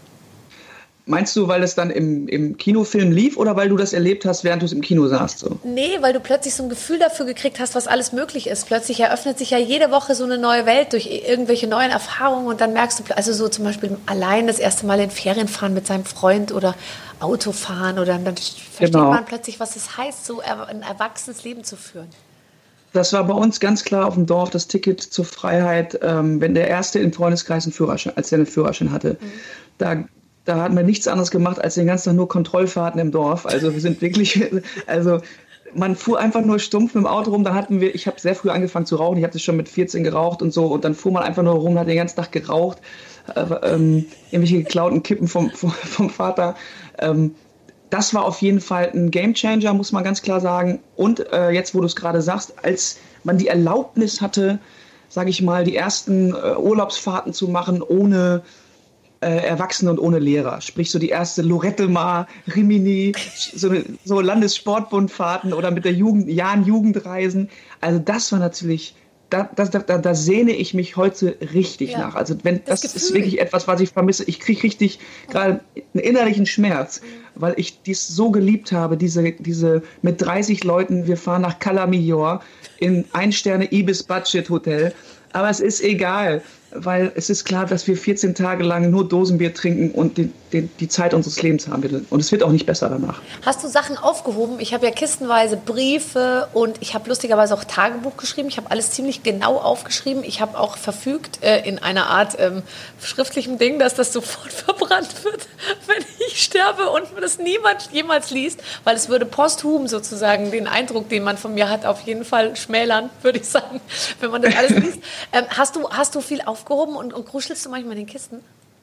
Meinst du, weil es dann im, im Kinofilm lief oder weil du das erlebt hast, während du es im Kino saßt? So? Nee, weil du plötzlich so ein Gefühl dafür gekriegt hast, was alles möglich ist. Plötzlich eröffnet sich ja jede Woche so eine neue Welt durch irgendwelche neuen Erfahrungen und dann merkst du, also so zum Beispiel allein das erste Mal in Ferien fahren mit seinem Freund oder Autofahren oder dann versteht Genau. man plötzlich, was es heißt, so ein erwachsenes Leben zu führen. Das war bei uns ganz klar auf dem Dorf das Ticket zur Freiheit, ähm, wenn der Erste im Freundeskreis einen Führerschein, als der einen Führerschein hatte. Mhm. Da, da hatten wir nichts anderes gemacht, als den ganzen Tag nur Kontrollfahrten im Dorf. Also wir sind wirklich, also man fuhr einfach nur stumpf mit dem Auto rum. Dann hatten wir, ich habe sehr früh angefangen zu rauchen, ich habe das schon mit vierzehn geraucht und so. Und dann fuhr man einfach nur rum, hat den ganzen Tag geraucht, äh, ähm, irgendwelche geklauten Kippen vom, vom, vom Vater. Ähm, Das war auf jeden Fall ein Gamechanger, muss man ganz klar sagen. Und äh, jetzt, wo du es gerade sagst, als man die Erlaubnis hatte, sage ich mal, die ersten äh, Urlaubsfahrten zu machen ohne äh, Erwachsene und ohne Lehrer. Sprich so die erste Lorette Mar, Rimini, so, so Landessportbundfahrten oder mit der Jugend, Jahren Jugendreisen. Also das war natürlich... Da, das, da, da sehne ich mich heute richtig Ja. nach. Also wenn Das das, ist Gefühl. wirklich etwas, was ich vermisse. Ich kriege richtig gerade einen innerlichen Schmerz, weil ich dies so geliebt habe, diese, diese mit dreißig Leuten, wir fahren nach Cala Millor in Ein-Sterne Ibis Budget Hotel. Aber es ist egal, weil es ist klar, dass wir vierzehn Tage lang nur Dosenbier trinken und die, die, die Zeit unseres Lebens haben werden. Und es wird auch nicht besser danach. Hast du Sachen aufgehoben? Ich habe ja kistenweise Briefe und ich habe lustigerweise auch Tagebuch geschrieben. Ich habe alles ziemlich genau aufgeschrieben. Ich habe auch verfügt äh, in einer Art ähm, schriftlichem Ding, dass das sofort verbrannt wird, wenn ich sterbe und das niemand jemals liest, weil es würde posthum sozusagen den Eindruck, den man von mir hat, auf jeden Fall schmälern, würde ich sagen, wenn man das alles liest. Ähm, hast du, hast du viel aufgehoben und, und kruschelst du manchmal in den Kisten?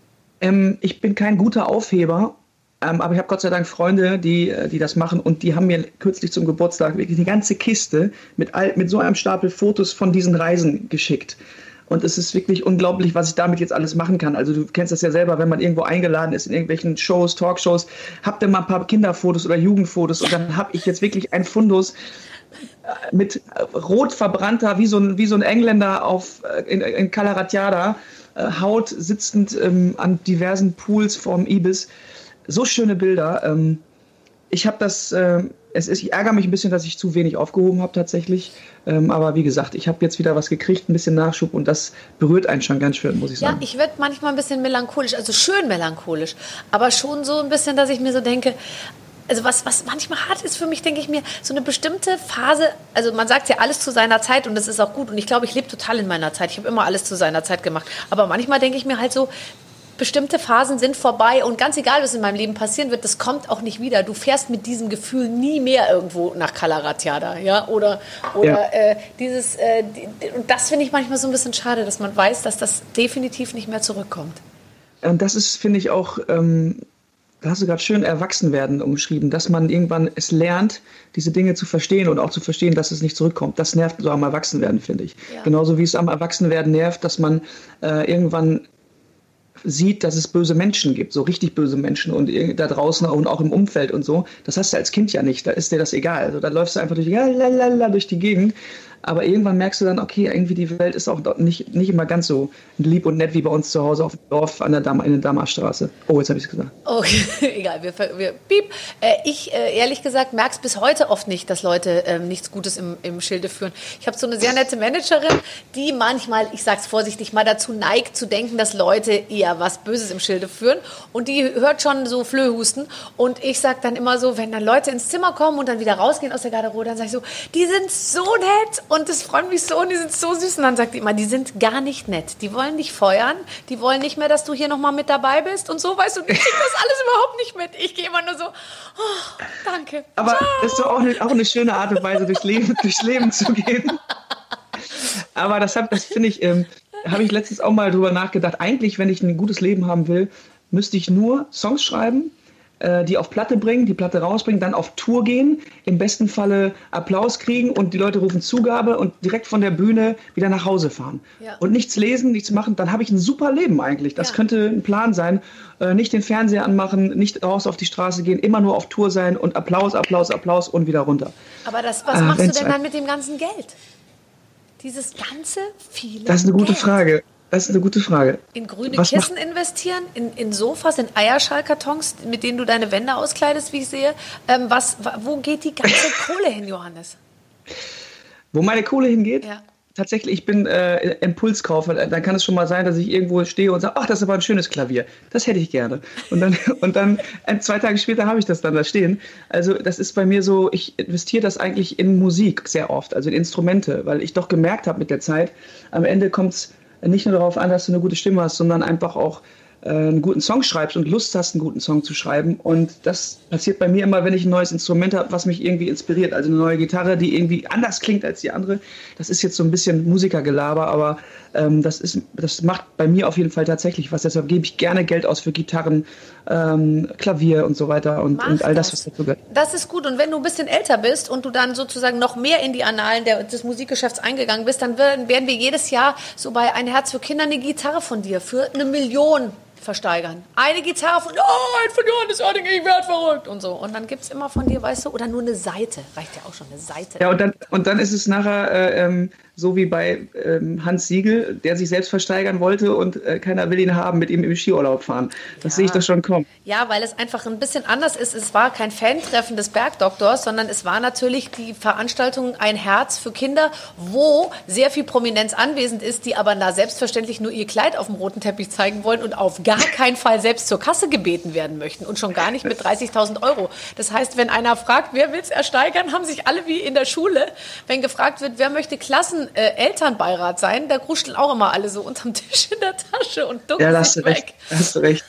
Ähm, ich bin kein guter Aufheber, ähm, aber ich habe Gott sei Dank Freunde, die, die das machen. Und die haben mir kürzlich zum Geburtstag wirklich die ganze Kiste mit, all, mit so einem Stapel Fotos von diesen Reisen geschickt. Und es ist wirklich unglaublich, was ich damit jetzt alles machen kann. Also du kennst das ja selber, wenn man irgendwo eingeladen ist in irgendwelchen Shows, Talkshows, habt ihr mal ein paar Kinderfotos oder Jugendfotos und dann habe ich jetzt wirklich ein Fundus mit rot verbrannter, wie so ein, wie so ein Engländer auf, in, in Cala Ratjada, äh, Haut sitzend ähm, an diversen Pools vom Ibis. So schöne Bilder. Ähm, ich habe das, äh, es ist, ich ärgere mich ein bisschen, dass ich zu wenig aufgehoben habe tatsächlich. Ähm, aber wie gesagt, ich habe jetzt wieder was gekriegt, ein bisschen Nachschub und das berührt einen schon ganz schön, muss ich sagen. Ja, ich werde manchmal ein bisschen melancholisch, also schön melancholisch, aber schon so ein bisschen, dass ich mir so denke, also was, was manchmal hart ist für mich, denke ich mir, so eine bestimmte Phase, also man sagt ja alles zu seiner Zeit und das ist auch gut und ich glaube, ich lebe total in meiner Zeit, ich habe immer alles zu seiner Zeit gemacht, aber manchmal denke ich mir halt so, bestimmte Phasen sind vorbei und ganz egal, was in meinem Leben passieren wird, das kommt auch nicht wieder. Du fährst mit diesem Gefühl nie mehr irgendwo nach Kalaratjada, ja, oder, oder ja. Äh, dieses, äh, die, und das finde ich manchmal so ein bisschen schade, dass man weiß, dass das definitiv nicht mehr zurückkommt. Und das ist, finde ich, auch, ähm, da hast du gerade schön Erwachsenwerden umschrieben, dass man irgendwann es lernt, diese Dinge zu verstehen und auch zu verstehen, dass es nicht zurückkommt. Das nervt so am Erwachsenwerden, finde ich. Ja. Genauso wie es am Erwachsenwerden nervt, dass man äh, irgendwann sieht, dass es böse Menschen gibt, so richtig böse Menschen und da draußen und auch im Umfeld und so. Das hast du als Kind ja nicht, da ist dir das egal. Also da läufst du einfach durch, lalalala, durch die Gegend. Aber irgendwann merkst du dann, okay, irgendwie die Welt ist auch nicht, nicht immer ganz so lieb und nett wie bei uns zu Hause auf dem Dorf an der Dam- in der Dammerstraße. Oh, jetzt habe ich es gesagt. Okay, egal, wir, wir piep. Äh, ich, äh, ehrlich gesagt, merke es bis heute oft nicht, dass Leute äh, nichts Gutes im, im Schilde führen. Ich habe so eine sehr nette Managerin, die manchmal, ich sage es vorsichtig, mal dazu neigt, zu denken, dass Leute eher was Böses im Schilde führen. Und die hört schon so Flöhusten. Und ich sage dann immer so, wenn dann Leute ins Zimmer kommen und dann wieder rausgehen aus der Garderobe, dann sage ich so, die sind so nett. Und das freut mich so und die sind so süß. Und dann sagt die immer, die sind gar nicht nett. Die wollen dich feuern. Die wollen nicht mehr, dass du hier nochmal mit dabei bist. Und so, weißt du, ich krieg das alles überhaupt nicht mit. Ich gehe immer nur so, oh, danke. Aber ciao. Das ist doch auch eine, auch eine schöne Art und Weise, durchs Leben, durchs Leben zu gehen. Aber das, hab, das finde ich, ähm, habe ich letztens auch mal drüber nachgedacht. Eigentlich, wenn ich ein gutes Leben haben will, müsste ich nur Songs schreiben, die auf Platte bringen, die Platte rausbringen, dann auf Tour gehen, im besten Falle Applaus kriegen und die Leute rufen Zugabe und direkt von der Bühne wieder nach Hause fahren. Ja. Und nichts lesen, nichts machen, dann habe ich ein super Leben eigentlich. Das ja. könnte ein Plan sein. Äh, nicht den Fernseher anmachen, nicht raus auf die Straße gehen, immer nur auf Tour sein und Applaus, Applaus, Applaus und wieder runter. Aber das, was äh, machst du denn dann mit dem ganzen Geld? Dieses ganze viele Das ist eine gute Geld. Frage. Das ist eine gute Frage. In grüne Was Kissen macht... investieren, in, in Sofas, in Eierschallkartons, mit denen du deine Wände auskleidest, wie ich sehe. Ähm, was, wo geht die ganze Kohle hin, Johannes? Wo meine Kohle hingeht? Ja. Tatsächlich, ich bin äh, Impulskäufer. Dann kann es schon mal sein, dass ich irgendwo stehe und sage, ach, das ist aber ein schönes Klavier. Das hätte ich gerne. Und dann, und dann äh, zwei Tage später habe ich das dann da stehen. Also das ist bei mir so, ich investiere das eigentlich in Musik sehr oft, also in Instrumente, weil ich doch gemerkt habe mit der Zeit, am Ende kommt es nicht nur darauf an, dass du eine gute Stimme hast, sondern einfach auch äh, einen guten Song schreibst und Lust hast, einen guten Song zu schreiben. Und das passiert bei mir immer, wenn ich ein neues Instrument habe, was mich irgendwie inspiriert. Also eine neue Gitarre, die irgendwie anders klingt als die andere. Das ist jetzt so ein bisschen Musikergelaber, aber ähm, das ist, das macht bei mir auf jeden Fall tatsächlich was. Deshalb gebe ich gerne Geld aus für Gitarren, ähm, Klavier und so weiter und, und all das, das, was dazu gehört. Das ist gut. Und wenn du ein bisschen älter bist und du dann sozusagen noch mehr in die Annalen der, des Musikgeschäfts eingegangen bist, dann werden, werden wir jedes Jahr so bei Ein Herz für Kinder eine Gitarre von dir für eine Million versteigern. Eine Gitarre von, oh, ein von Johannes Oerding, ich werde verrückt und so. Und dann gibt es immer von dir, weißt du, oder nur eine Seite. Reicht ja auch schon, eine Seite. Ja, und dann, und dann ist es nachher äh, ähm, so wie bei ähm, Hans Siegel, der sich selbst versteigern wollte und äh, keiner will ihn haben, mit ihm im Skiurlaub fahren. Das ja. sehe ich doch schon kommen. Ja, weil es einfach ein bisschen anders ist. Es war kein Fan-Treffen des Bergdoktors, sondern es war natürlich die Veranstaltung Ein Herz für Kinder, wo sehr viel Prominenz anwesend ist, die aber da selbstverständlich nur ihr Kleid auf dem roten Teppich zeigen wollen und auf gar keinen Fall selbst zur Kasse gebeten werden möchten und schon gar nicht mit dreißigtausend Euro. Das heißt, wenn einer fragt, wer will es ersteigern, haben sich alle wie in der Schule, wenn gefragt wird, wer möchte Klassen Äh, Elternbeirat sein, da kruscheln auch immer alle so unterm Tisch in der Tasche und ducken ja, sich weg. Recht. Da hast du recht.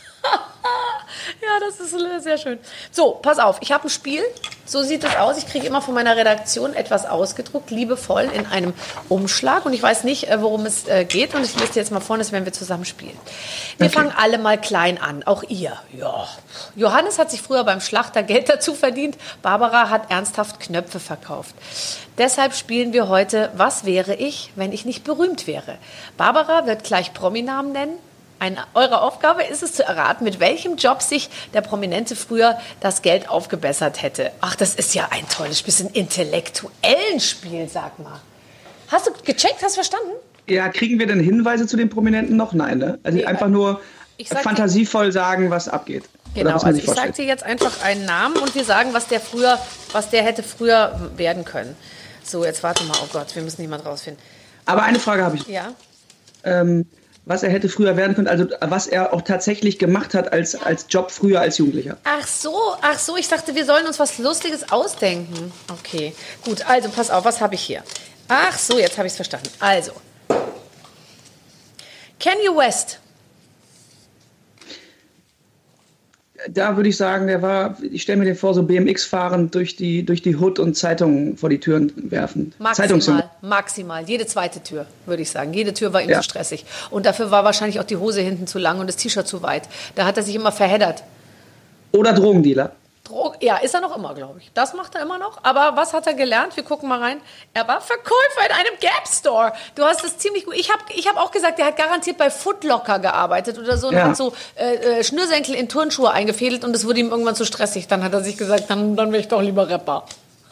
Ja, das ist sehr schön. So, pass auf, ich habe ein Spiel. So sieht es aus. Ich kriege immer von meiner Redaktion etwas ausgedruckt, liebevoll in einem Umschlag. Und ich weiß nicht, worum es geht. Und ich lese dir jetzt mal vor, das werden wir zusammen spielen. Wir okay. fangen alle mal klein an, auch ihr. Ja. Johannes hat sich früher beim Schlachter Geld dazu verdient. Barbara hat ernsthaft Knöpfe verkauft. Deshalb spielen wir heute, was wäre ich, wenn ich nicht berühmt wäre? Barbara wird gleich Prominamen nennen. Eine, eure Aufgabe ist es zu erraten, mit welchem Job sich der Prominente früher das Geld aufgebessert hätte. Ach, das ist ja ein tolles, bisschen intellektuellen Spiel, sag mal. Hast du gecheckt, hast du verstanden? Ja, kriegen wir denn Hinweise zu den Prominenten noch? Nein, ne? Also nee, einfach nur sag fantasievoll dir, sagen, was abgeht. Genau, also ich sage dir jetzt einfach einen Namen und wir sagen, was der früher, was der hätte früher werden können. So, jetzt warte mal, oh Gott, wir müssen niemand rausfinden. Aber eine Frage habe ich. Ja? Ähm, was er hätte früher werden können, also was er auch tatsächlich gemacht hat als, als Job früher als Jugendlicher. Ach so, ach so, ich dachte, wir sollen uns was Lustiges ausdenken. Okay, gut, also pass auf, was habe ich hier? Ach so, jetzt habe ich es verstanden. Also, Kanye West da würde ich sagen, der war, ich stelle mir den vor, so B M X fahrend durch die, durch die Hood und Zeitungen vor die Türen werfen. Maximal, maximal. Jede zweite Tür, würde ich sagen. Jede Tür war ihm ja. zu stressig. Und dafür war wahrscheinlich auch die Hose hinten zu lang und das T-Shirt zu weit. Da hat er sich immer verheddert. Oder Drogendealer. Dro- ja, ist er noch immer, glaube ich. Das macht er immer noch. Aber was hat er gelernt? Wir gucken mal rein. Er war Verkäufer in einem Gap Store. Du hast das ziemlich gut. Ich habe ich hab auch gesagt, der hat garantiert bei Foot Locker gearbeitet oder so und ja. hat so äh, äh, Schnürsenkel in Turnschuhe eingefädelt und es wurde ihm irgendwann zu stressig. Dann hat er sich gesagt, dann, dann will ich doch lieber Rapper.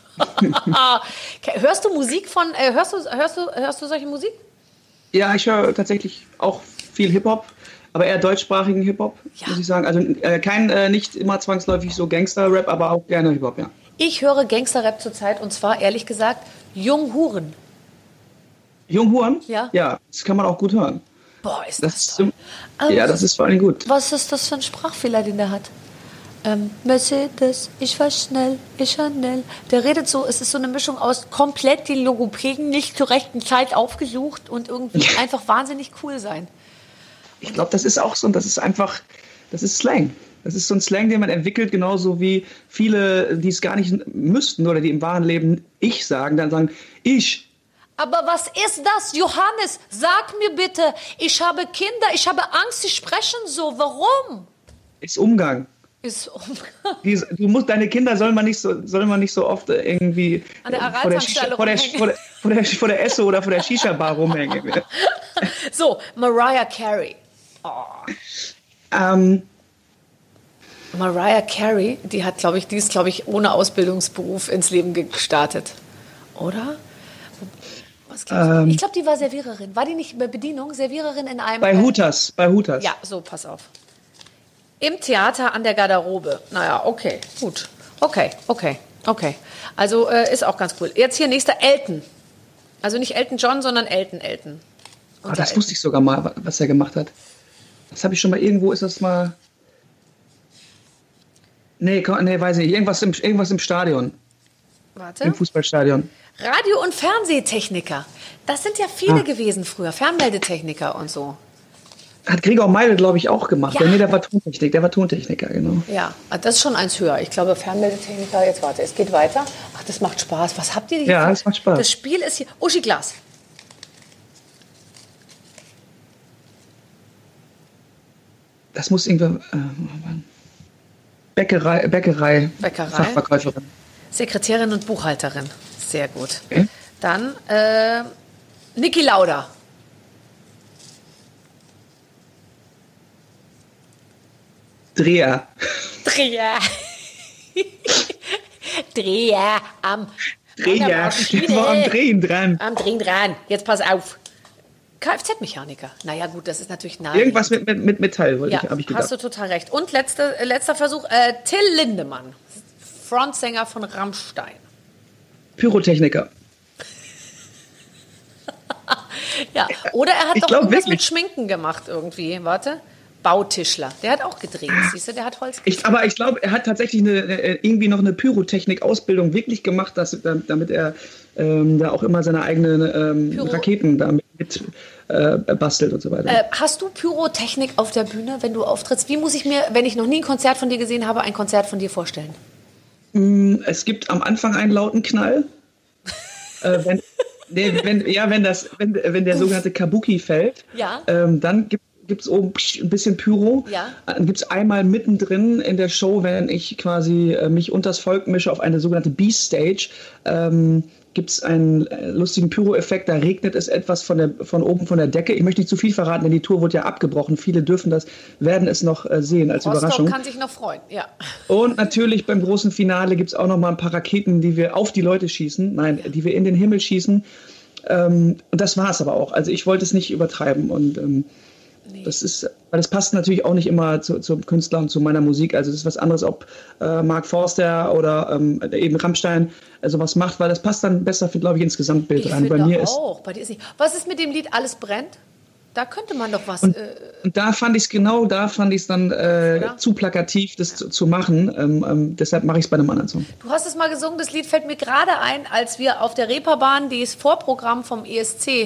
Hörst du Musik von, äh, hörst du, hörst du, hörst du solche Musik? Ja, ich höre tatsächlich auch viel Hip-Hop. Aber eher deutschsprachigen Hip-Hop, ja. muss ich sagen. Also äh, kein, äh, nicht immer zwangsläufig so Gangster-Rap, aber auch gerne Hip-Hop, ja. Ich höre Gangster-Rap zurzeit und zwar, ehrlich gesagt, Jung Huren. Jung Huren? Ja. Ja, das kann man auch gut hören. Boah, ist das, das toll. Ist, ja, das ist vor allem gut. Was ist das für ein Sprachfehler, den der hat? Ähm, Mercedes, ich war schnell, ich Chanel. Der redet so, es ist so eine Mischung aus komplett die Logopäden nicht zur rechten Zeit aufgesucht und irgendwie einfach wahnsinnig cool sein. Ich glaube, das ist auch so, das ist einfach, das ist Slang. Das ist so ein Slang, den man entwickelt, genauso wie viele, die es gar nicht müssten oder die im wahren Leben ich sagen, dann sagen, ich. Aber was ist das, Johannes? Sag mir bitte, ich habe Kinder, ich habe Angst, sie sprechen so, warum? Ist Umgang. Ist Umgang. Die, du musst, deine Kinder soll man nicht so, soll man nicht so oft irgendwie an der vor, der Shisha, vor, der, vor, der, vor, der, vor der Esso oder vor der Shisha-Bar rumhängen. So, Mariah Carey. Oh. Ähm, Mariah Carey, die hat, glaube ich, die ist, glaube ich, ohne Ausbildungsberuf ins Leben gestartet, oder? Was ähm, ich glaube, die war Serviererin. War die nicht bei Bedienung? Serviererin in einem... Bei Hooters, bei Hooters. Ja, so, pass auf. Im Theater an der Garderobe. Naja, okay, gut. Okay, okay, okay. Also äh, ist auch ganz cool. Jetzt hier nächster Elton. Also nicht Elton John, sondern Elton Elton. Ah, das Elton. Wusste ich sogar mal, was er gemacht hat. Das habe ich schon mal irgendwo, ist das mal... Nee, nee, weiß ich nicht. Irgendwas im, irgendwas im Stadion. Warte. Im Fußballstadion. Radio- und Fernsehtechniker. Das sind ja viele ah. gewesen früher. Fernmeldetechniker und so. Hat Gregor Meidl, glaube ich, auch gemacht. Ja. Nee, der war Tontechnik, der war Tontechniker, genau. Ja, das ist schon eins höher. Ich glaube, Fernmeldetechniker, jetzt warte, es geht weiter. Ach, das macht Spaß. Was habt ihr hier? Ja, das macht Spaß. Das Spiel ist hier... Uschi Glas. Das muss irgendwann... Äh, Bäckerei, Bäckerei, Bäckerei, Fachverkäuferin. Sekretärin und Buchhalterin. Sehr gut. Okay. Dann äh, Niki Lauda. Dreher. Dreher. Dreher am Dreher. Der war am Drehen dran. Am Drehen dran. Jetzt pass auf. Kfz-Mechaniker. Naja, gut, das ist natürlich nahe. Irgendwas mit, mit, mit Metall, wollte ja, ich, habe ich gedacht. Hast du total recht. Und letzte, letzter Versuch, äh, Till Lindemann, Frontsänger von Rammstein. Pyrotechniker. Ja, oder er hat ich doch glaub, irgendwas wirklich. mit Schminken gemacht irgendwie. Warte. Bautischler. Der hat auch gedreht, siehst du, der hat Holz ich, Aber ich glaube, er hat tatsächlich eine, irgendwie noch eine Pyrotechnik-Ausbildung wirklich gemacht, dass, damit er ähm, da auch immer seine eigenen ähm, Raketen damit mit, äh, bastelt und so weiter. Äh, hast du Pyrotechnik auf der Bühne, wenn du auftrittst? Wie muss ich mir, wenn ich noch nie ein Konzert von dir gesehen habe, ein Konzert von dir vorstellen? Es gibt am Anfang einen lauten Knall. äh, wenn, nee, wenn, ja, wenn, das, wenn, wenn der sogenannte Kabuki fällt, ja. ähm, dann gibt gibt es oben ein bisschen Pyro. Ja. Dann gibt es einmal mittendrin in der Show, wenn ich quasi äh, mich unters Volk mische auf eine sogenannte B-Stage, ähm, gibt es einen äh, lustigen Pyro-Effekt. Da regnet es etwas von, der, von oben von der Decke. Ich möchte nicht zu viel verraten, denn die Tour wurde ja abgebrochen. Viele dürfen das, werden es noch äh, sehen als Rostock Überraschung. Kann sich noch freuen, ja. Und natürlich beim großen Finale gibt es auch noch mal ein paar Raketen, die wir auf die Leute schießen. Nein, die wir in den Himmel schießen. Ähm, und das war es aber auch. Also ich wollte es nicht übertreiben und ähm, Nee. Das ist, weil das passt natürlich auch nicht immer zu, zum Künstler und zu meiner Musik. Also das ist was anderes, ob äh, Mark Forster oder ähm, eben Rammstein äh, sowas macht, weil das passt dann besser, glaube ich, ins Gesamtbild ich rein. Bei mir auch. Ist, Bei dir ist nicht. Was ist mit dem Lied Alles brennt? Da könnte man doch was. Und, äh, und da fand ich es genau, da fand ich es dann äh, zu plakativ, das zu, zu machen. Ähm, ähm, deshalb mache ich es bei einem anderen Song. Du hast es mal gesungen, das Lied fällt mir gerade ein, als wir auf der Reeperbahn das Vorprogramm vom E S C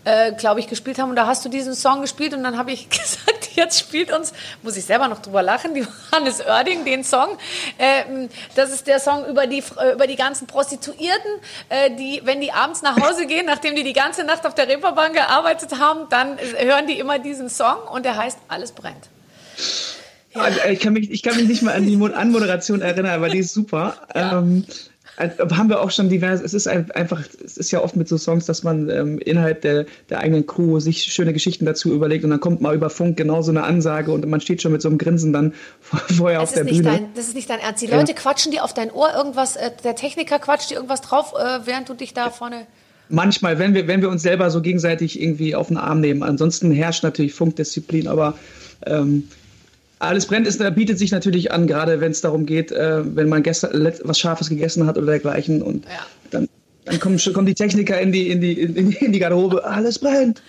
äh, glaube ich, gespielt haben. Und da hast du diesen Song gespielt und dann habe ich gesagt, jetzt spielt uns, muss ich selber noch drüber lachen, die Johannes Oerding, den Song. Ähm, das ist der Song über die, über die ganzen Prostituierten, äh, die, wenn die abends nach Hause gehen, nachdem die die ganze Nacht auf der Reeperbahn gearbeitet haben, dann hören die immer diesen Song und der heißt Alles brennt. Ja. Ich, kann mich, ich kann mich nicht mal an die Anmoderation erinnern, aber die ist super. Ja. Ähm, haben wir auch schon divers, es ist einfach, es ist ja oft mit so Songs, dass man ähm, innerhalb der, der eigenen Crew sich schöne Geschichten dazu überlegt und dann kommt mal über Funk genau so eine Ansage und man steht schon mit so einem Grinsen dann vorher das auf der Bühne. Dein, das ist nicht dein Ernst. Die Leute ja. quatschen dir auf dein Ohr irgendwas, äh, der Techniker quatscht dir irgendwas drauf, äh, während du dich da vorne... Manchmal, wenn wir, wenn wir uns selber so gegenseitig irgendwie auf den Arm nehmen. Ansonsten herrscht natürlich Funkdisziplin, aber ähm, Alles brennt ist, bietet sich natürlich an, gerade wenn es darum geht, äh, wenn man gestern was Scharfes gegessen hat oder dergleichen. Und ja. dann, dann kommen, kommen die Techniker in die, in die, in die, in die Garderobe. Alles brennt.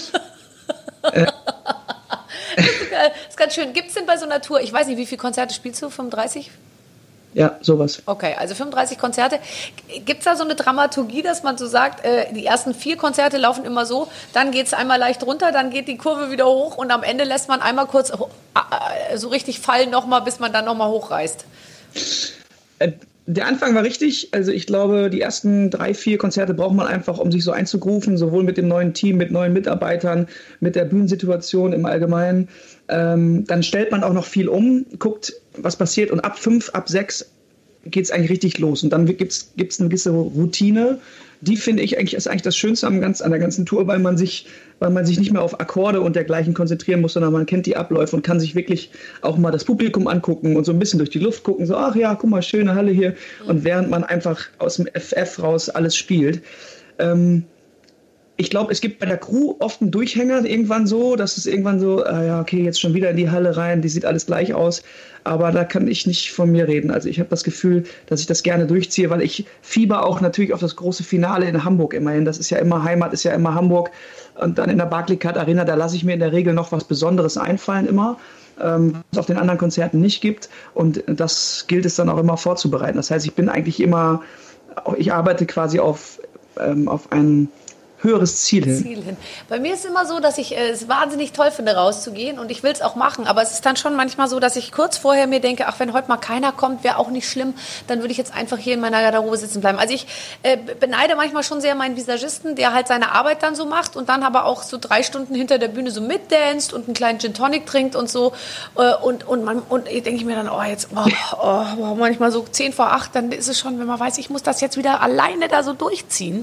äh. Das ist ganz schön. Gibt es denn bei so einer Tour, ich weiß nicht, wie viele Konzerte spielst du? fünfunddreißig? Ja, sowas. Okay, also fünfunddreißig Konzerte. Gibt es da so eine Dramaturgie, dass man so sagt, äh, die ersten vier Konzerte laufen immer so, dann geht es einmal leicht runter, dann geht die Kurve wieder hoch und am Ende lässt man einmal kurz äh, so richtig fallen nochmal, bis man dann nochmal hochreißt? Äh, der Anfang war richtig. Also ich glaube, die ersten drei, vier Konzerte braucht man einfach, um sich so einzugrufen, sowohl mit dem neuen Team, mit neuen Mitarbeitern, mit der Bühnensituation im Allgemeinen. Ähm, dann stellt man auch noch viel um, guckt, was passiert und ab fünf, ab sechs geht es eigentlich richtig los. Und dann gibt es eine gewisse Routine, die finde ich eigentlich ist eigentlich das Schönste am ganz, an der ganzen Tour, weil man sich, weil man sich nicht mehr auf Akkorde und dergleichen konzentrieren muss, sondern man kennt die Abläufe und kann sich wirklich auch mal das Publikum angucken und so ein bisschen durch die Luft gucken, so, ach ja, guck mal, schöne Halle hier. Und während man einfach aus dem F F raus alles spielt. Ähm, Ich glaube, es gibt bei der Crew oft einen Durchhänger irgendwann so, dass es irgendwann so, ah ja, okay, jetzt schon wieder in die Halle rein, die sieht alles gleich aus. Aber da kann ich nicht von mir reden. Also ich habe das Gefühl, dass ich das gerne durchziehe, weil ich fieber auch natürlich auf das große Finale in Hamburg immerhin. Das ist ja immer Heimat, ist ja immer Hamburg. Und dann in der Barclaycard Arena, da lasse ich mir in der Regel noch was Besonderes einfallen immer, ähm, was es auf den anderen Konzerten nicht gibt. Und das gilt es dann auch immer vorzubereiten. Das heißt, ich bin eigentlich immer, ich arbeite quasi auf, ähm, auf einen höheres Ziel hin. Ziel hin. Bei mir ist es immer so, dass ich äh, es wahnsinnig toll finde, rauszugehen und ich will es auch machen, aber es ist dann schon manchmal so, dass ich kurz vorher mir denke, ach, wenn heute mal keiner kommt, wäre auch nicht schlimm, dann würde ich jetzt einfach hier in meiner Garderobe sitzen bleiben. Also ich äh, beneide manchmal schon sehr meinen Visagisten, der halt seine Arbeit dann so macht und dann aber auch so drei Stunden hinter der Bühne so mitdanzt und einen kleinen Gin Tonic trinkt und so äh, und, und, man, und ich denke mir dann, oh, jetzt oh, oh, manchmal so zehn vor acht, dann ist es schon, wenn man weiß, ich muss das jetzt wieder alleine da so durchziehen.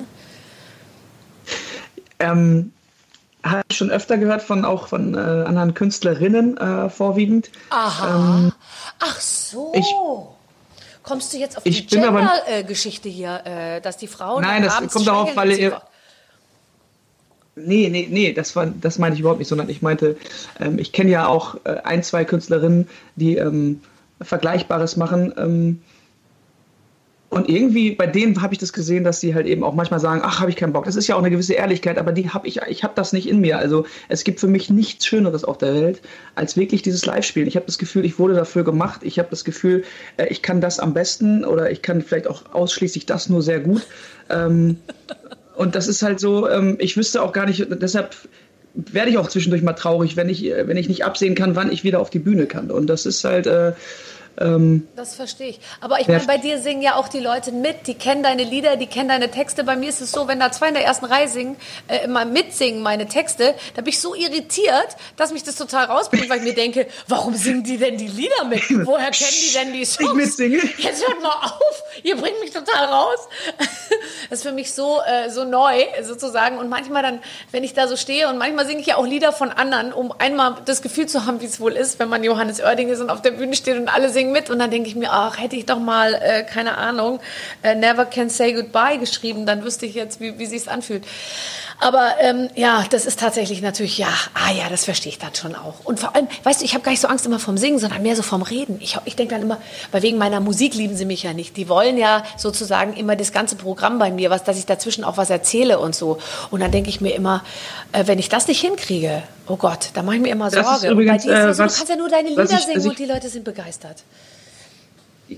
Ähm, habe ich schon öfter gehört von auch von äh, anderen Künstlerinnen äh, vorwiegend. Aha. Ähm, Ach so. Ich, Kommst du jetzt auf die die Gender-Geschichte hier, äh, dass die Frauen Nein, das kommt darauf, weil ihr... Nee, nee, nee, das war, das meine ich überhaupt nicht, sondern ich meinte, ähm, ich kenne ja auch äh, ein, zwei Künstlerinnen, die ähm, Vergleichbares machen. Ähm, Und irgendwie bei denen habe ich das gesehen, dass sie halt eben auch manchmal sagen, ach, habe ich keinen Bock. Das ist ja auch eine gewisse Ehrlichkeit, aber die habe ich, ich habe das nicht in mir. Also es gibt für mich nichts Schöneres auf der Welt, als wirklich dieses Live-Spielen. Ich habe das Gefühl, ich wurde dafür gemacht. Ich habe das Gefühl, ich kann das am besten oder ich kann vielleicht auch ausschließlich das nur sehr gut. Und das ist halt so, ich wüsste auch gar nicht, deshalb werde ich auch zwischendurch mal traurig, wenn ich, wenn ich nicht absehen kann, wann ich wieder auf die Bühne kann. Und das ist halt... Ähm, das verstehe ich. Aber ich meine, bei dir singen ja auch die Leute mit, die kennen deine Lieder, die kennen deine Texte. Bei mir ist es so, wenn da zwei in der ersten Reihe singen, äh, immer mitsingen meine Texte, da bin ich so irritiert, dass mich das total rausbringt, weil ich mir denke, warum singen die denn die Lieder mit? Woher kennen die denn die Songs? Ich mitsinge. Jetzt hört mal auf, ihr bringt mich total raus. Das ist für mich so, äh, so neu sozusagen. Und manchmal dann, wenn ich da so stehe und manchmal singe ich ja auch Lieder von anderen, um einmal das Gefühl zu haben, wie es wohl ist, wenn man Johannes Oerding ist und auf der Bühne steht und alle singen mit und dann denke ich mir, ach, hätte ich doch mal, äh, keine Ahnung, äh, Never Can Say Goodbye geschrieben, dann wüsste ich jetzt, wie, wie sich's anfühlt. Aber ähm, ja, das ist tatsächlich natürlich, ja, ah ja, das verstehe ich dann schon auch. Und vor allem, weißt du, ich habe gar nicht so Angst immer vom Singen, sondern mehr so vom Reden. Ich, ich denke dann immer, weil wegen meiner Musik lieben sie mich ja nicht. Die wollen ja sozusagen immer das ganze Programm bei mir, was, dass ich dazwischen auch was erzähle und so. Und dann denke ich mir immer, äh, wenn ich das nicht hinkriege, oh Gott, da mache ich mir immer Sorge. Übrigens, und bei dir ist es so, äh, was, du kannst ja nur deine Lieder ich, singen ich, und die Leute sind begeistert.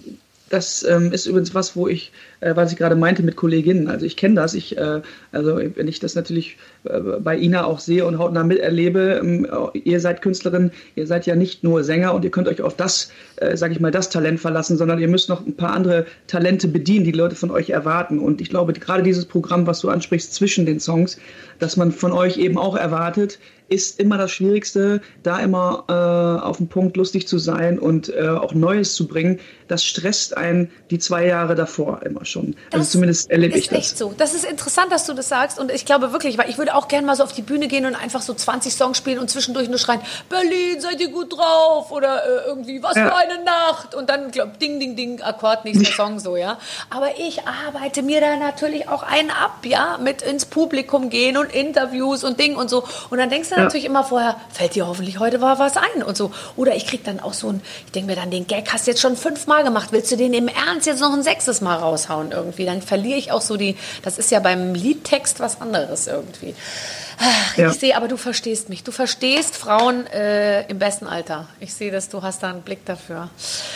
Das ähm, ist übrigens was, wo ich, äh, was ich gerade meinte mit Kolleginnen. Also ich kenne das. Ich, äh, also wenn ich das natürlich äh, bei Ina auch sehe und hautnah miterlebe, ähm, ihr seid Künstlerin, ihr seid ja nicht nur Sänger und ihr könnt euch auf das, äh, sage ich mal, das Talent verlassen, sondern ihr müsst noch ein paar andere Talente bedienen, die, die Leute von euch erwarten. Und ich glaube, gerade dieses Programm, was du ansprichst zwischen den Songs, dass man von euch eben auch erwartet, ist immer das Schwierigste, da immer äh, auf den Punkt lustig zu sein und äh, auch Neues zu bringen. Das stresst einen die zwei Jahre davor immer schon. Das also zumindest erlebe ich das. Das ist echt so. Das ist interessant, dass du das sagst. Und ich glaube wirklich, weil ich würde auch gerne mal so auf die Bühne gehen und einfach so zwanzig Songs spielen und zwischendurch nur schreien, Berlin, seid ihr gut drauf? Oder äh, irgendwie, was ja. für eine Nacht? Und dann, glaub, ding, ding, ding, Akkord, nächster Song, so, ja. Aber ich arbeite mir da natürlich auch einen ab, ja, mit ins Publikum gehen und Interviews und Ding und so. Und dann denkst du ja. natürlich immer vorher, fällt dir hoffentlich heute mal was ein und so. Oder ich krieg dann auch so ein, ich denke mir dann, den Gag hast du jetzt schon fünfmal gemacht, willst du den im Ernst jetzt noch ein sechstes Mal raushauen irgendwie? Dann verliere ich auch so die, das ist ja beim Liedtext was anderes irgendwie. Ach, ja. Ich sehe, aber du verstehst mich. Du verstehst Frauen äh, im besten Alter. Ich sehe, dass du hast da einen Blick dafür.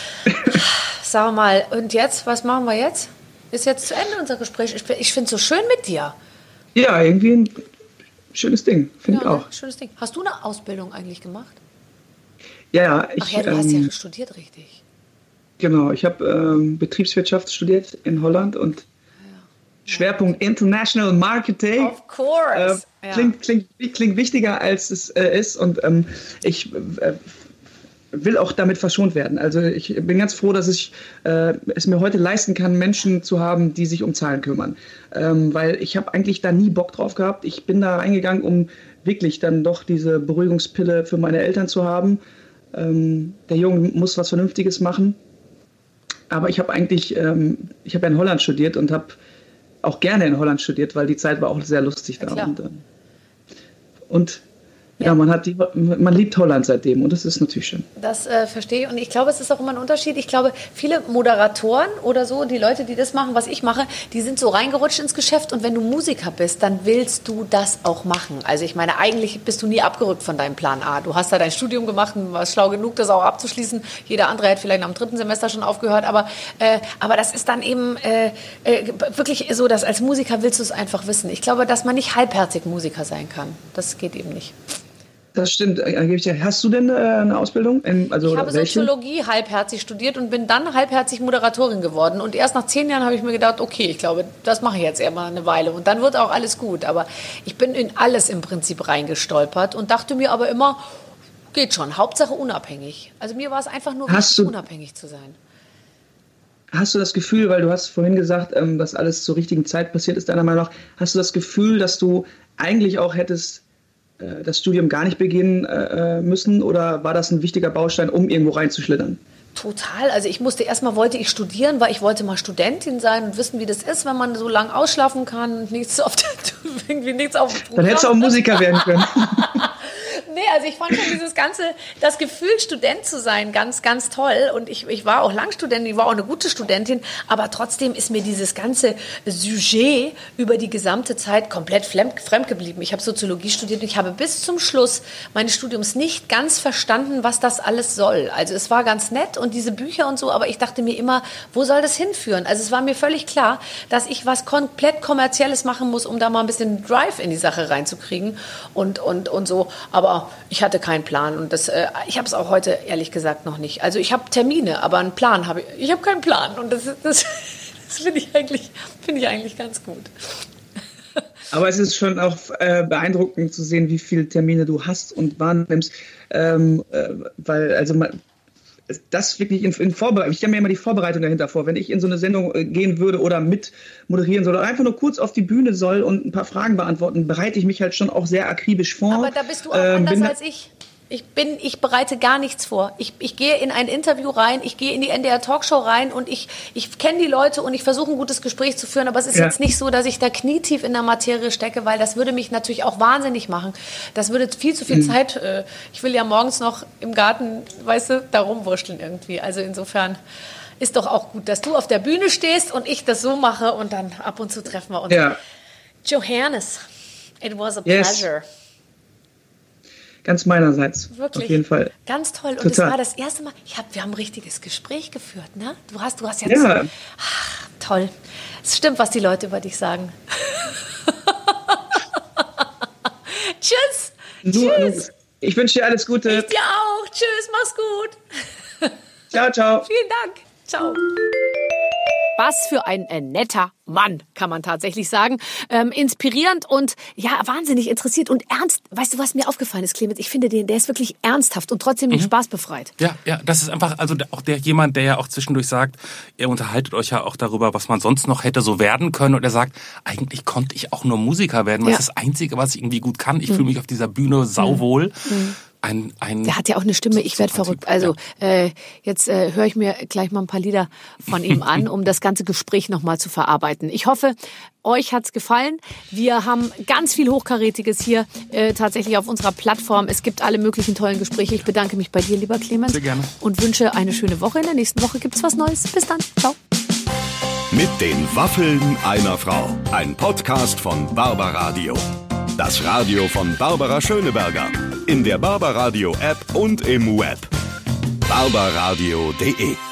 Sag mal, und jetzt, was machen wir jetzt? Ist jetzt zu Ende unser Gespräch. Ich, ich finde es so schön mit dir. Ja, irgendwie ein schönes Ding, finde ja, ich auch. Schönes Ding. Hast du eine Ausbildung eigentlich gemacht? Ja, ich... Ach ja, du ähm, hast ja studiert, richtig. Genau, ich habe ähm, Betriebswirtschaft studiert in Holland und ja. Schwerpunkt International Marketing. Of course. Äh, klingt, klingt, klingt wichtiger, als es äh, ist und ähm, ich... Äh, will auch damit verschont werden. Also ich bin ganz froh, dass ich äh, es mir heute leisten kann, Menschen zu haben, die sich um Zahlen kümmern. Ähm, weil ich habe eigentlich da nie Bock drauf gehabt. Ich bin da reingegangen, um wirklich dann doch diese Beruhigungspille für meine Eltern zu haben. Ähm, der Junge muss was Vernünftiges machen. Aber ich habe eigentlich, ähm, ich habe ja in Holland studiert und habe auch gerne in Holland studiert, weil die Zeit war auch sehr lustig da. Ja, und, äh, und Ja, man, hat die, man liebt Holland seitdem und das ist natürlich schön. Das äh, verstehe ich und ich glaube, es ist auch immer ein Unterschied. Ich glaube, viele Moderatoren oder so, die Leute, die das machen, was ich mache, die sind so reingerutscht ins Geschäft und wenn du Musiker bist, dann willst du das auch machen. Also ich meine, eigentlich bist du nie abgerückt von deinem Plan A. Du hast da dein Studium gemacht und warst schlau genug, das auch abzuschließen. Jeder andere hätte vielleicht am dritten Semester schon aufgehört, aber, äh, aber das ist dann eben äh, äh, wirklich so, dass als Musiker willst du es einfach wissen. Ich glaube, dass man nicht halbherzig Musiker sein kann. Das geht eben nicht. Das stimmt. Hast du denn eine Ausbildung? Also ich habe welche? Soziologie halbherzig studiert und bin dann halbherzig Moderatorin geworden. Und erst nach zehn Jahren habe ich mir gedacht, okay, ich glaube, das mache ich jetzt eher mal eine Weile. Und dann wird auch alles gut. Aber ich bin in alles im Prinzip reingestolpert und dachte mir aber immer, geht schon, Hauptsache unabhängig. Also mir war es einfach nur wichtig, du, unabhängig zu sein. Hast du das Gefühl, weil du hast vorhin gesagt, dass alles zur richtigen Zeit passiert ist, deiner Meinung nach, hast du das Gefühl, dass du eigentlich auch hättest das Studium gar nicht beginnen äh, müssen oder war das ein wichtiger Baustein, um irgendwo reinzuschlittern? Total. Also ich musste erstmal, wollte ich studieren, weil ich wollte mal Studentin sein und wissen, wie das ist, wenn man so lange ausschlafen kann und nichts auf, irgendwie nichts auf dem Programm. Dann hättest du auch Musiker werden können. Nee, also ich fand schon dieses ganze, das Gefühl, Student zu sein, ganz, ganz toll. Und ich, ich war auch lang Studentin, ich war auch eine gute Studentin, aber trotzdem ist mir dieses ganze Sujet über die gesamte Zeit komplett fremd geblieben. Ich habe Soziologie studiert und ich habe bis zum Schluss meines Studiums nicht ganz verstanden, was das alles soll. Also es war ganz nett und diese Bücher und so, aber ich dachte mir immer, wo soll das hinführen? Also es war mir völlig klar, dass ich was komplett Kommerzielles machen muss, um da mal ein bisschen Drive in die Sache reinzukriegen und, und, und so. Aber ich hatte keinen Plan und das, äh, ich habe es auch heute ehrlich gesagt noch nicht. Also ich habe Termine, aber einen Plan habe ich. Ich habe keinen Plan und das, das, das finde ich eigentlich, finde ich eigentlich ganz gut. Aber es ist schon auch äh, beeindruckend zu sehen, wie viele Termine du hast und wahrnimmst, ähm, äh, weil also man, das wirklich in, in Vorbereitung, ich stelle mir immer die Vorbereitung dahinter vor, wenn ich in so eine Sendung äh, gehen würde oder mit moderieren soll oder einfach nur kurz auf die Bühne soll und ein paar Fragen beantworten, bereite ich mich halt schon auch sehr akribisch vor. Aber da bist du auch äh, anders als ich. Ich bin, ich bereite gar nichts vor. Ich, ich gehe in ein Interview rein, ich gehe in die N D R Talkshow rein und ich, ich kenne die Leute und ich versuche ein gutes Gespräch zu führen, aber es ist ja. jetzt nicht so, dass ich da knietief in der Materie stecke, weil das würde mich natürlich auch wahnsinnig machen. Das würde viel zu viel mhm. Zeit, äh, ich will ja morgens noch im Garten, weißt du, da rumwurschteln irgendwie. Also insofern ist doch auch gut, dass du auf der Bühne stehst und ich das so mache und dann ab und zu treffen wir uns. Ja. Johannes, it was a yes. pleasure. ganz meinerseits. Wirklich? Auf jeden Fall. Ganz toll. Und Total. das war das erste Mal, ich hab, wir haben ein richtiges Gespräch geführt, ne? Du hast, du hast jetzt... Ja. Ach, toll. Es stimmt, was die Leute über dich sagen. Tschüss. Nur, Tschüss. Ich wünsche dir alles Gute. Ich dir auch. Tschüss, mach's gut. Ciao, ciao. Vielen Dank. Ciao. Was für ein äh, netter Mann, kann man tatsächlich sagen. Ähm, inspirierend und ja, wahnsinnig interessiert und ernst. Weißt du, was mir aufgefallen ist, Clemens? Ich finde, den, der ist wirklich ernsthaft und trotzdem nicht mhm. spaßbefreit. Ja, ja, das ist einfach, also auch der jemand, der ja auch zwischendurch sagt, ihr unterhaltet euch ja auch darüber, was man sonst noch hätte so werden können. Und er sagt, eigentlich konnte ich auch nur Musiker werden, weil Ja. das ist das Einzige, was ich irgendwie gut kann. Ich mhm. fühle mich auf dieser Bühne sauwohl. Mhm. Ein, ein Der hat ja auch eine Stimme, ich werde verrückt. Also äh, jetzt äh, höre ich mir gleich mal ein paar Lieder von ihm an, um das ganze Gespräch nochmal zu verarbeiten. Ich hoffe, euch hat's gefallen. Wir haben ganz viel Hochkarätiges hier äh, tatsächlich auf unserer Plattform. Es gibt alle möglichen tollen Gespräche. Ich bedanke mich bei dir, lieber Clemens. Sehr gerne. Und wünsche eine schöne Woche. In der nächsten Woche gibt's was Neues. Bis dann. Ciao. Mit den Waffeln einer Frau. Ein Podcast von Barbaradio. Das Radio von Barbara Schöneberger. In der Barbaradio App und im Web. barbaradio punkt de